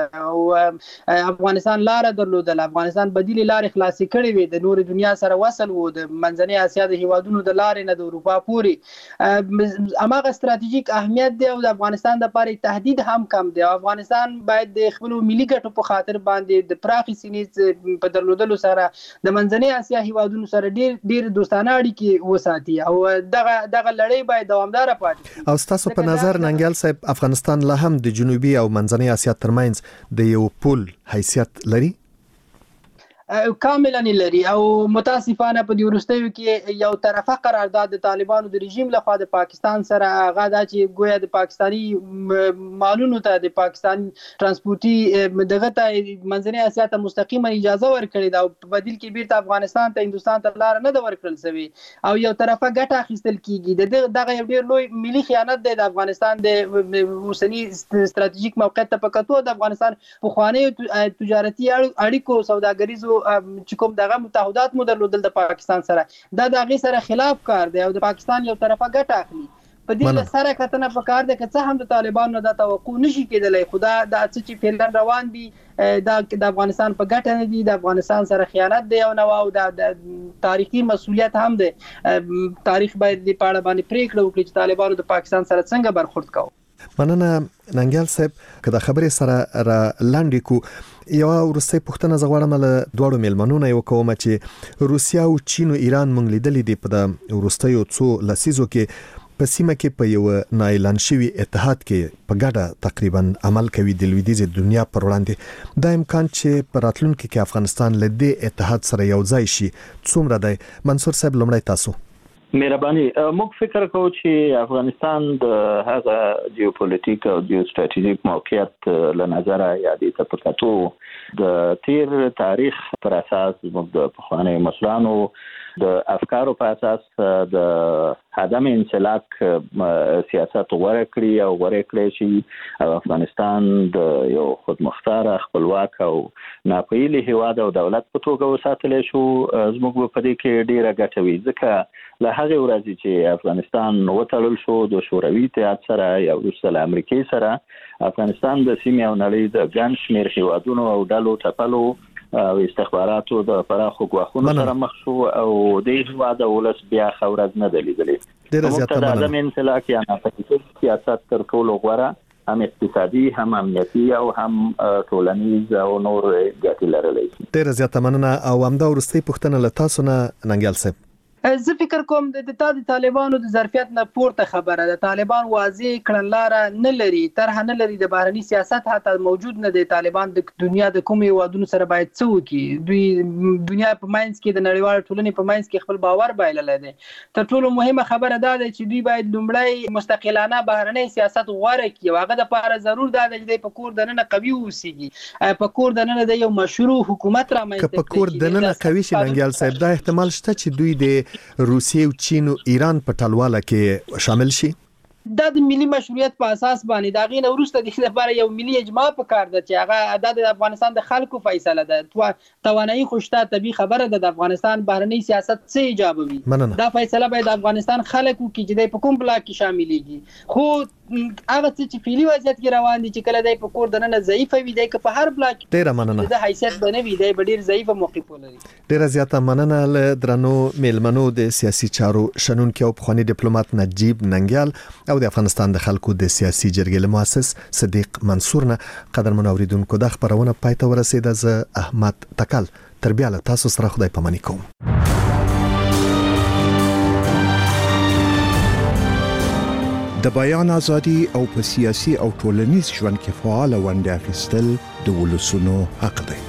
او افغانستان لاره درلودل. افغانستان بدیلې لارې خلاصې کړې وې. د نورې دنیا سره وصل و د منځنۍ اسیا د هیوادونو د لارې نه د اروپا پورې. هماغه ستراتیژیک اهمیت دی او د افغانستان لپاره تهدید هم کم دی. افغانستان باید د خپل ملي ګټو په خاطر باندې د پراخې سینې په درلودلو سره د منځنۍ اسیا هیوادونو سره ډیر دوستانه اړیکې وساتي او دغه لړۍ باید دوامداره پاتې. او تاسو په نظر ننګیال صاحب افغانستان لا هم د جنوبي او منځنۍ اسیا ترمنځ د یو پول حیثیت لري؟ کاملا لري او متاسفانه په دې وروستیو کې یو طرفه قرارداد د طالبانو د رژیم لخوا د پاکستان سره هغه دا چې ګویا د پاکستانی مالونو ته د پاکستان ترانسپورتي دغه ته منځنۍ اسیا ته مستقیما اجازه ورکړې ده او په بدیل کې بیرته افغانستان ته هندوستان ته لار نه ده ورکړل شوی او یو طرفه ګټه اخیستل کیږي. دغه یو ډیر لوی ملي خیانت دی د افغانستان د اوسنی ستراتیژیک موقعیت ته په کتو د افغانستان پخوانی تجارتي اړیکو سوداګریزو چې کوم دغه متحدات مو درلودل د پاکستان سره دا د هغې سره خلاف کار دی او د پاکستان یو طرفه ګټه اخلي. په دې سره کتنه پکار ده که څه هم د طالبانو دا توقع نشي کېدلی خو دا څه چې فعلا روان دي دا د افغانستان په ګټه نه دي. د افغانستان سره خیانت دی او د تاریخي مسؤلیت هم دی. تاریخ باید د پاړه باندې پریکړه وکړي چې طالبانو د پاکستان سره څنګه برخورد کوي. مننه ننګیال صاحب که د خبرې سره را لاندې کو یو ورسته پښتنه زغړم له دوړو ملمنونه یو کوم چې روسیا او چین او ایران مونږ لیدلې دي په د ورستیو څو لسیزو کې په سیمه کې په یو نایلان شوی اتحاد کې په ګډه تقریبا عمل کوي د لویدیځ دنیا پر وړاندې. دا امکان چې په راتلونکي کې افغانستان له دې اتحاد سره یو ځای شي څومره دی؟ منصور صاحب لومړی تاسو. مهرباني موږ فکر کوو چې افغانستان د هغه جیوپولیټیک او جیو ستراتیژیک موقعیت له نظره یادې ته پکاتو د تیر تاریخ پر اساس موږ د پخواني مشرانو د افکارو په اساس د عدم انسلاک سیاست غوړه کړی او غوړه کړی چې افغانستان د یو خودمختار خپلواک او ناپېیلي هیواد او دولت په توګه وساتل شو. زموږ په دې کې ډیره ګټه وی ځکه له هغه ورځې چې افغانستان وټړل شو د شوروي اتحاد سره یا وروسته له امریکای سره افغانستان د سیمې او نړۍ د ګڼ شمېر هیوادونو او ډلو ټپلو او استخباراتو د پراخو ګواښونو سره مخ شو او د هیواد ولس بیا خورز نه دلیدلې. ډیره زیاته مننه. د انسلاک یا ناپېژندل سیاست تر ټولو غوړه هم اقتصادي هم امنیتي او هم ټولنیز او نور ګټې لرلې. ډیره زیاته مننه او همدا ورسته پښتنه له تاسو نه ننګیال صاحب. زه فکر کوم د طالبانو د ظرفیت نه پورته خبره ده. طالبان واضح کړنلاره نه لري، طرح نه لري، د بهرني سیاست حتی موجود نه دی. طالبان د دنیا د کومې هیوادونو سره باید څه وکړي؟ دوی دنیا په منځ کې د نړیوال ټولنې په منځ کې خپل باور بایللی دی. تر ټولو مهمه خبره دا ده چې دوی باید لومړی مستقلانه بهرنی سیاست غوره کړي او هغه دپاره ضرور دا ده چې دوی په کور دننه قوي واوسېږي، په کور دننه د یو مشروع حکومت رامنځته کړي. که په کور دننه قوي شي ننګیال صاحب، دا احتمال شته چې دوی د روسیې او چین او ایران په ټلواله کې شامل شي؟ دا د ملي مشروعیت په اساس باندې دا غینه وروسته د لپاره یو ملي اجماع پکار ده چې هغه د افغانستان د خلکو فیصله ده. توانایي خوشته طبي خبره ده د افغانستان بهرنی سیاست څه ایجابوي. دا فیصله باید د افغانستان خلکو کې چې د په کوم بلاک کې شاملېږي. خو هغه چې فعلي وضعیت کې روان دي چې کله د په کور دننه ضعیف وي، د په هر بلاک ډیره مننه د حیثیت بنوي د ډیر ضعیف موقف ولري. ډیره زیاته مننه له درنو میلمنو د سیاسي چارو شنونکو او پخوانی ډیپلوماټ نجیب ننګیال او د افغانستان د خلکو د سیاسي جرګې مؤسس صدیق منصور نه. قدرمن اوریدونکو د خبرونه پای ته ورسیده. زه احمد تکل تر بیا له تاسو سره خدای پاماني کوم. د بیان ازادي او په سیاسي او ټولنیز ژوند کې فعال ونډه اخیستل د ولسونو حق دی.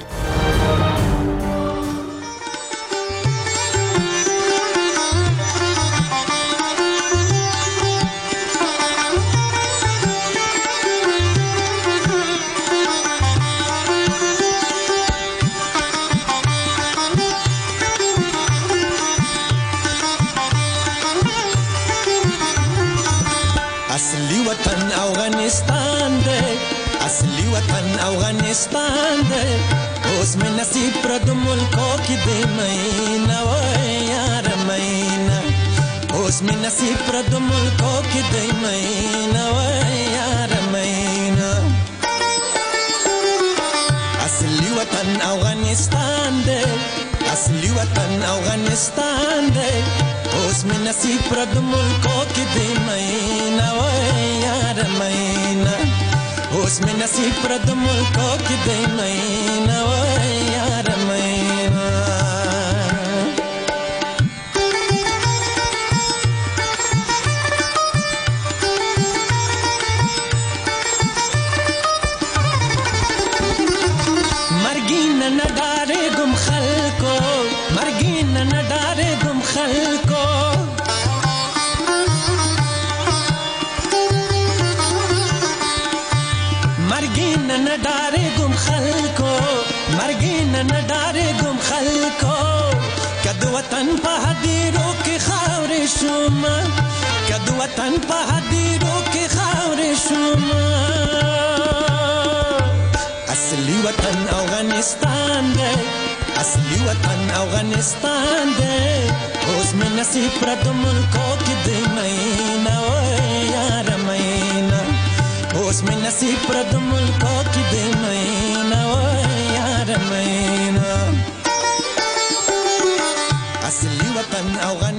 افغانستان دی اصلي وطن افغانستان دی اوس مې نصیب پر د ملکو کې دی مینا وای یار مینا اوس مې نصیب پر د ملکو کې دی مینا وای یار مینا اصلي وطن افغانستان دی اصلي وطن افغانستان دی اوس مې نصیب پر د ملکو کې دی مینا وای یار مینا اوس مې نصیب پر د ملکو کې دی مینا وای یار مینا مرګین نه ډارې ګم خلکو مرګین نه ډارې ګم خلکو مرګین نه ډارې ګم خلکو مرګین نه ډارې ګم خلکو کد وطن په هدیرو کې خاورې شوم کد وطن په هدیرو کې خاورې شوم اصلي وطن افغانستان دی اصلي وطن افغانستان دی اوس مې نصیب پر د ملکو کې دی مینا وای یار مینا اوس مې نصیب پر د ملکو کې دی مینا وای یار مینا اصلي وطن افغانستان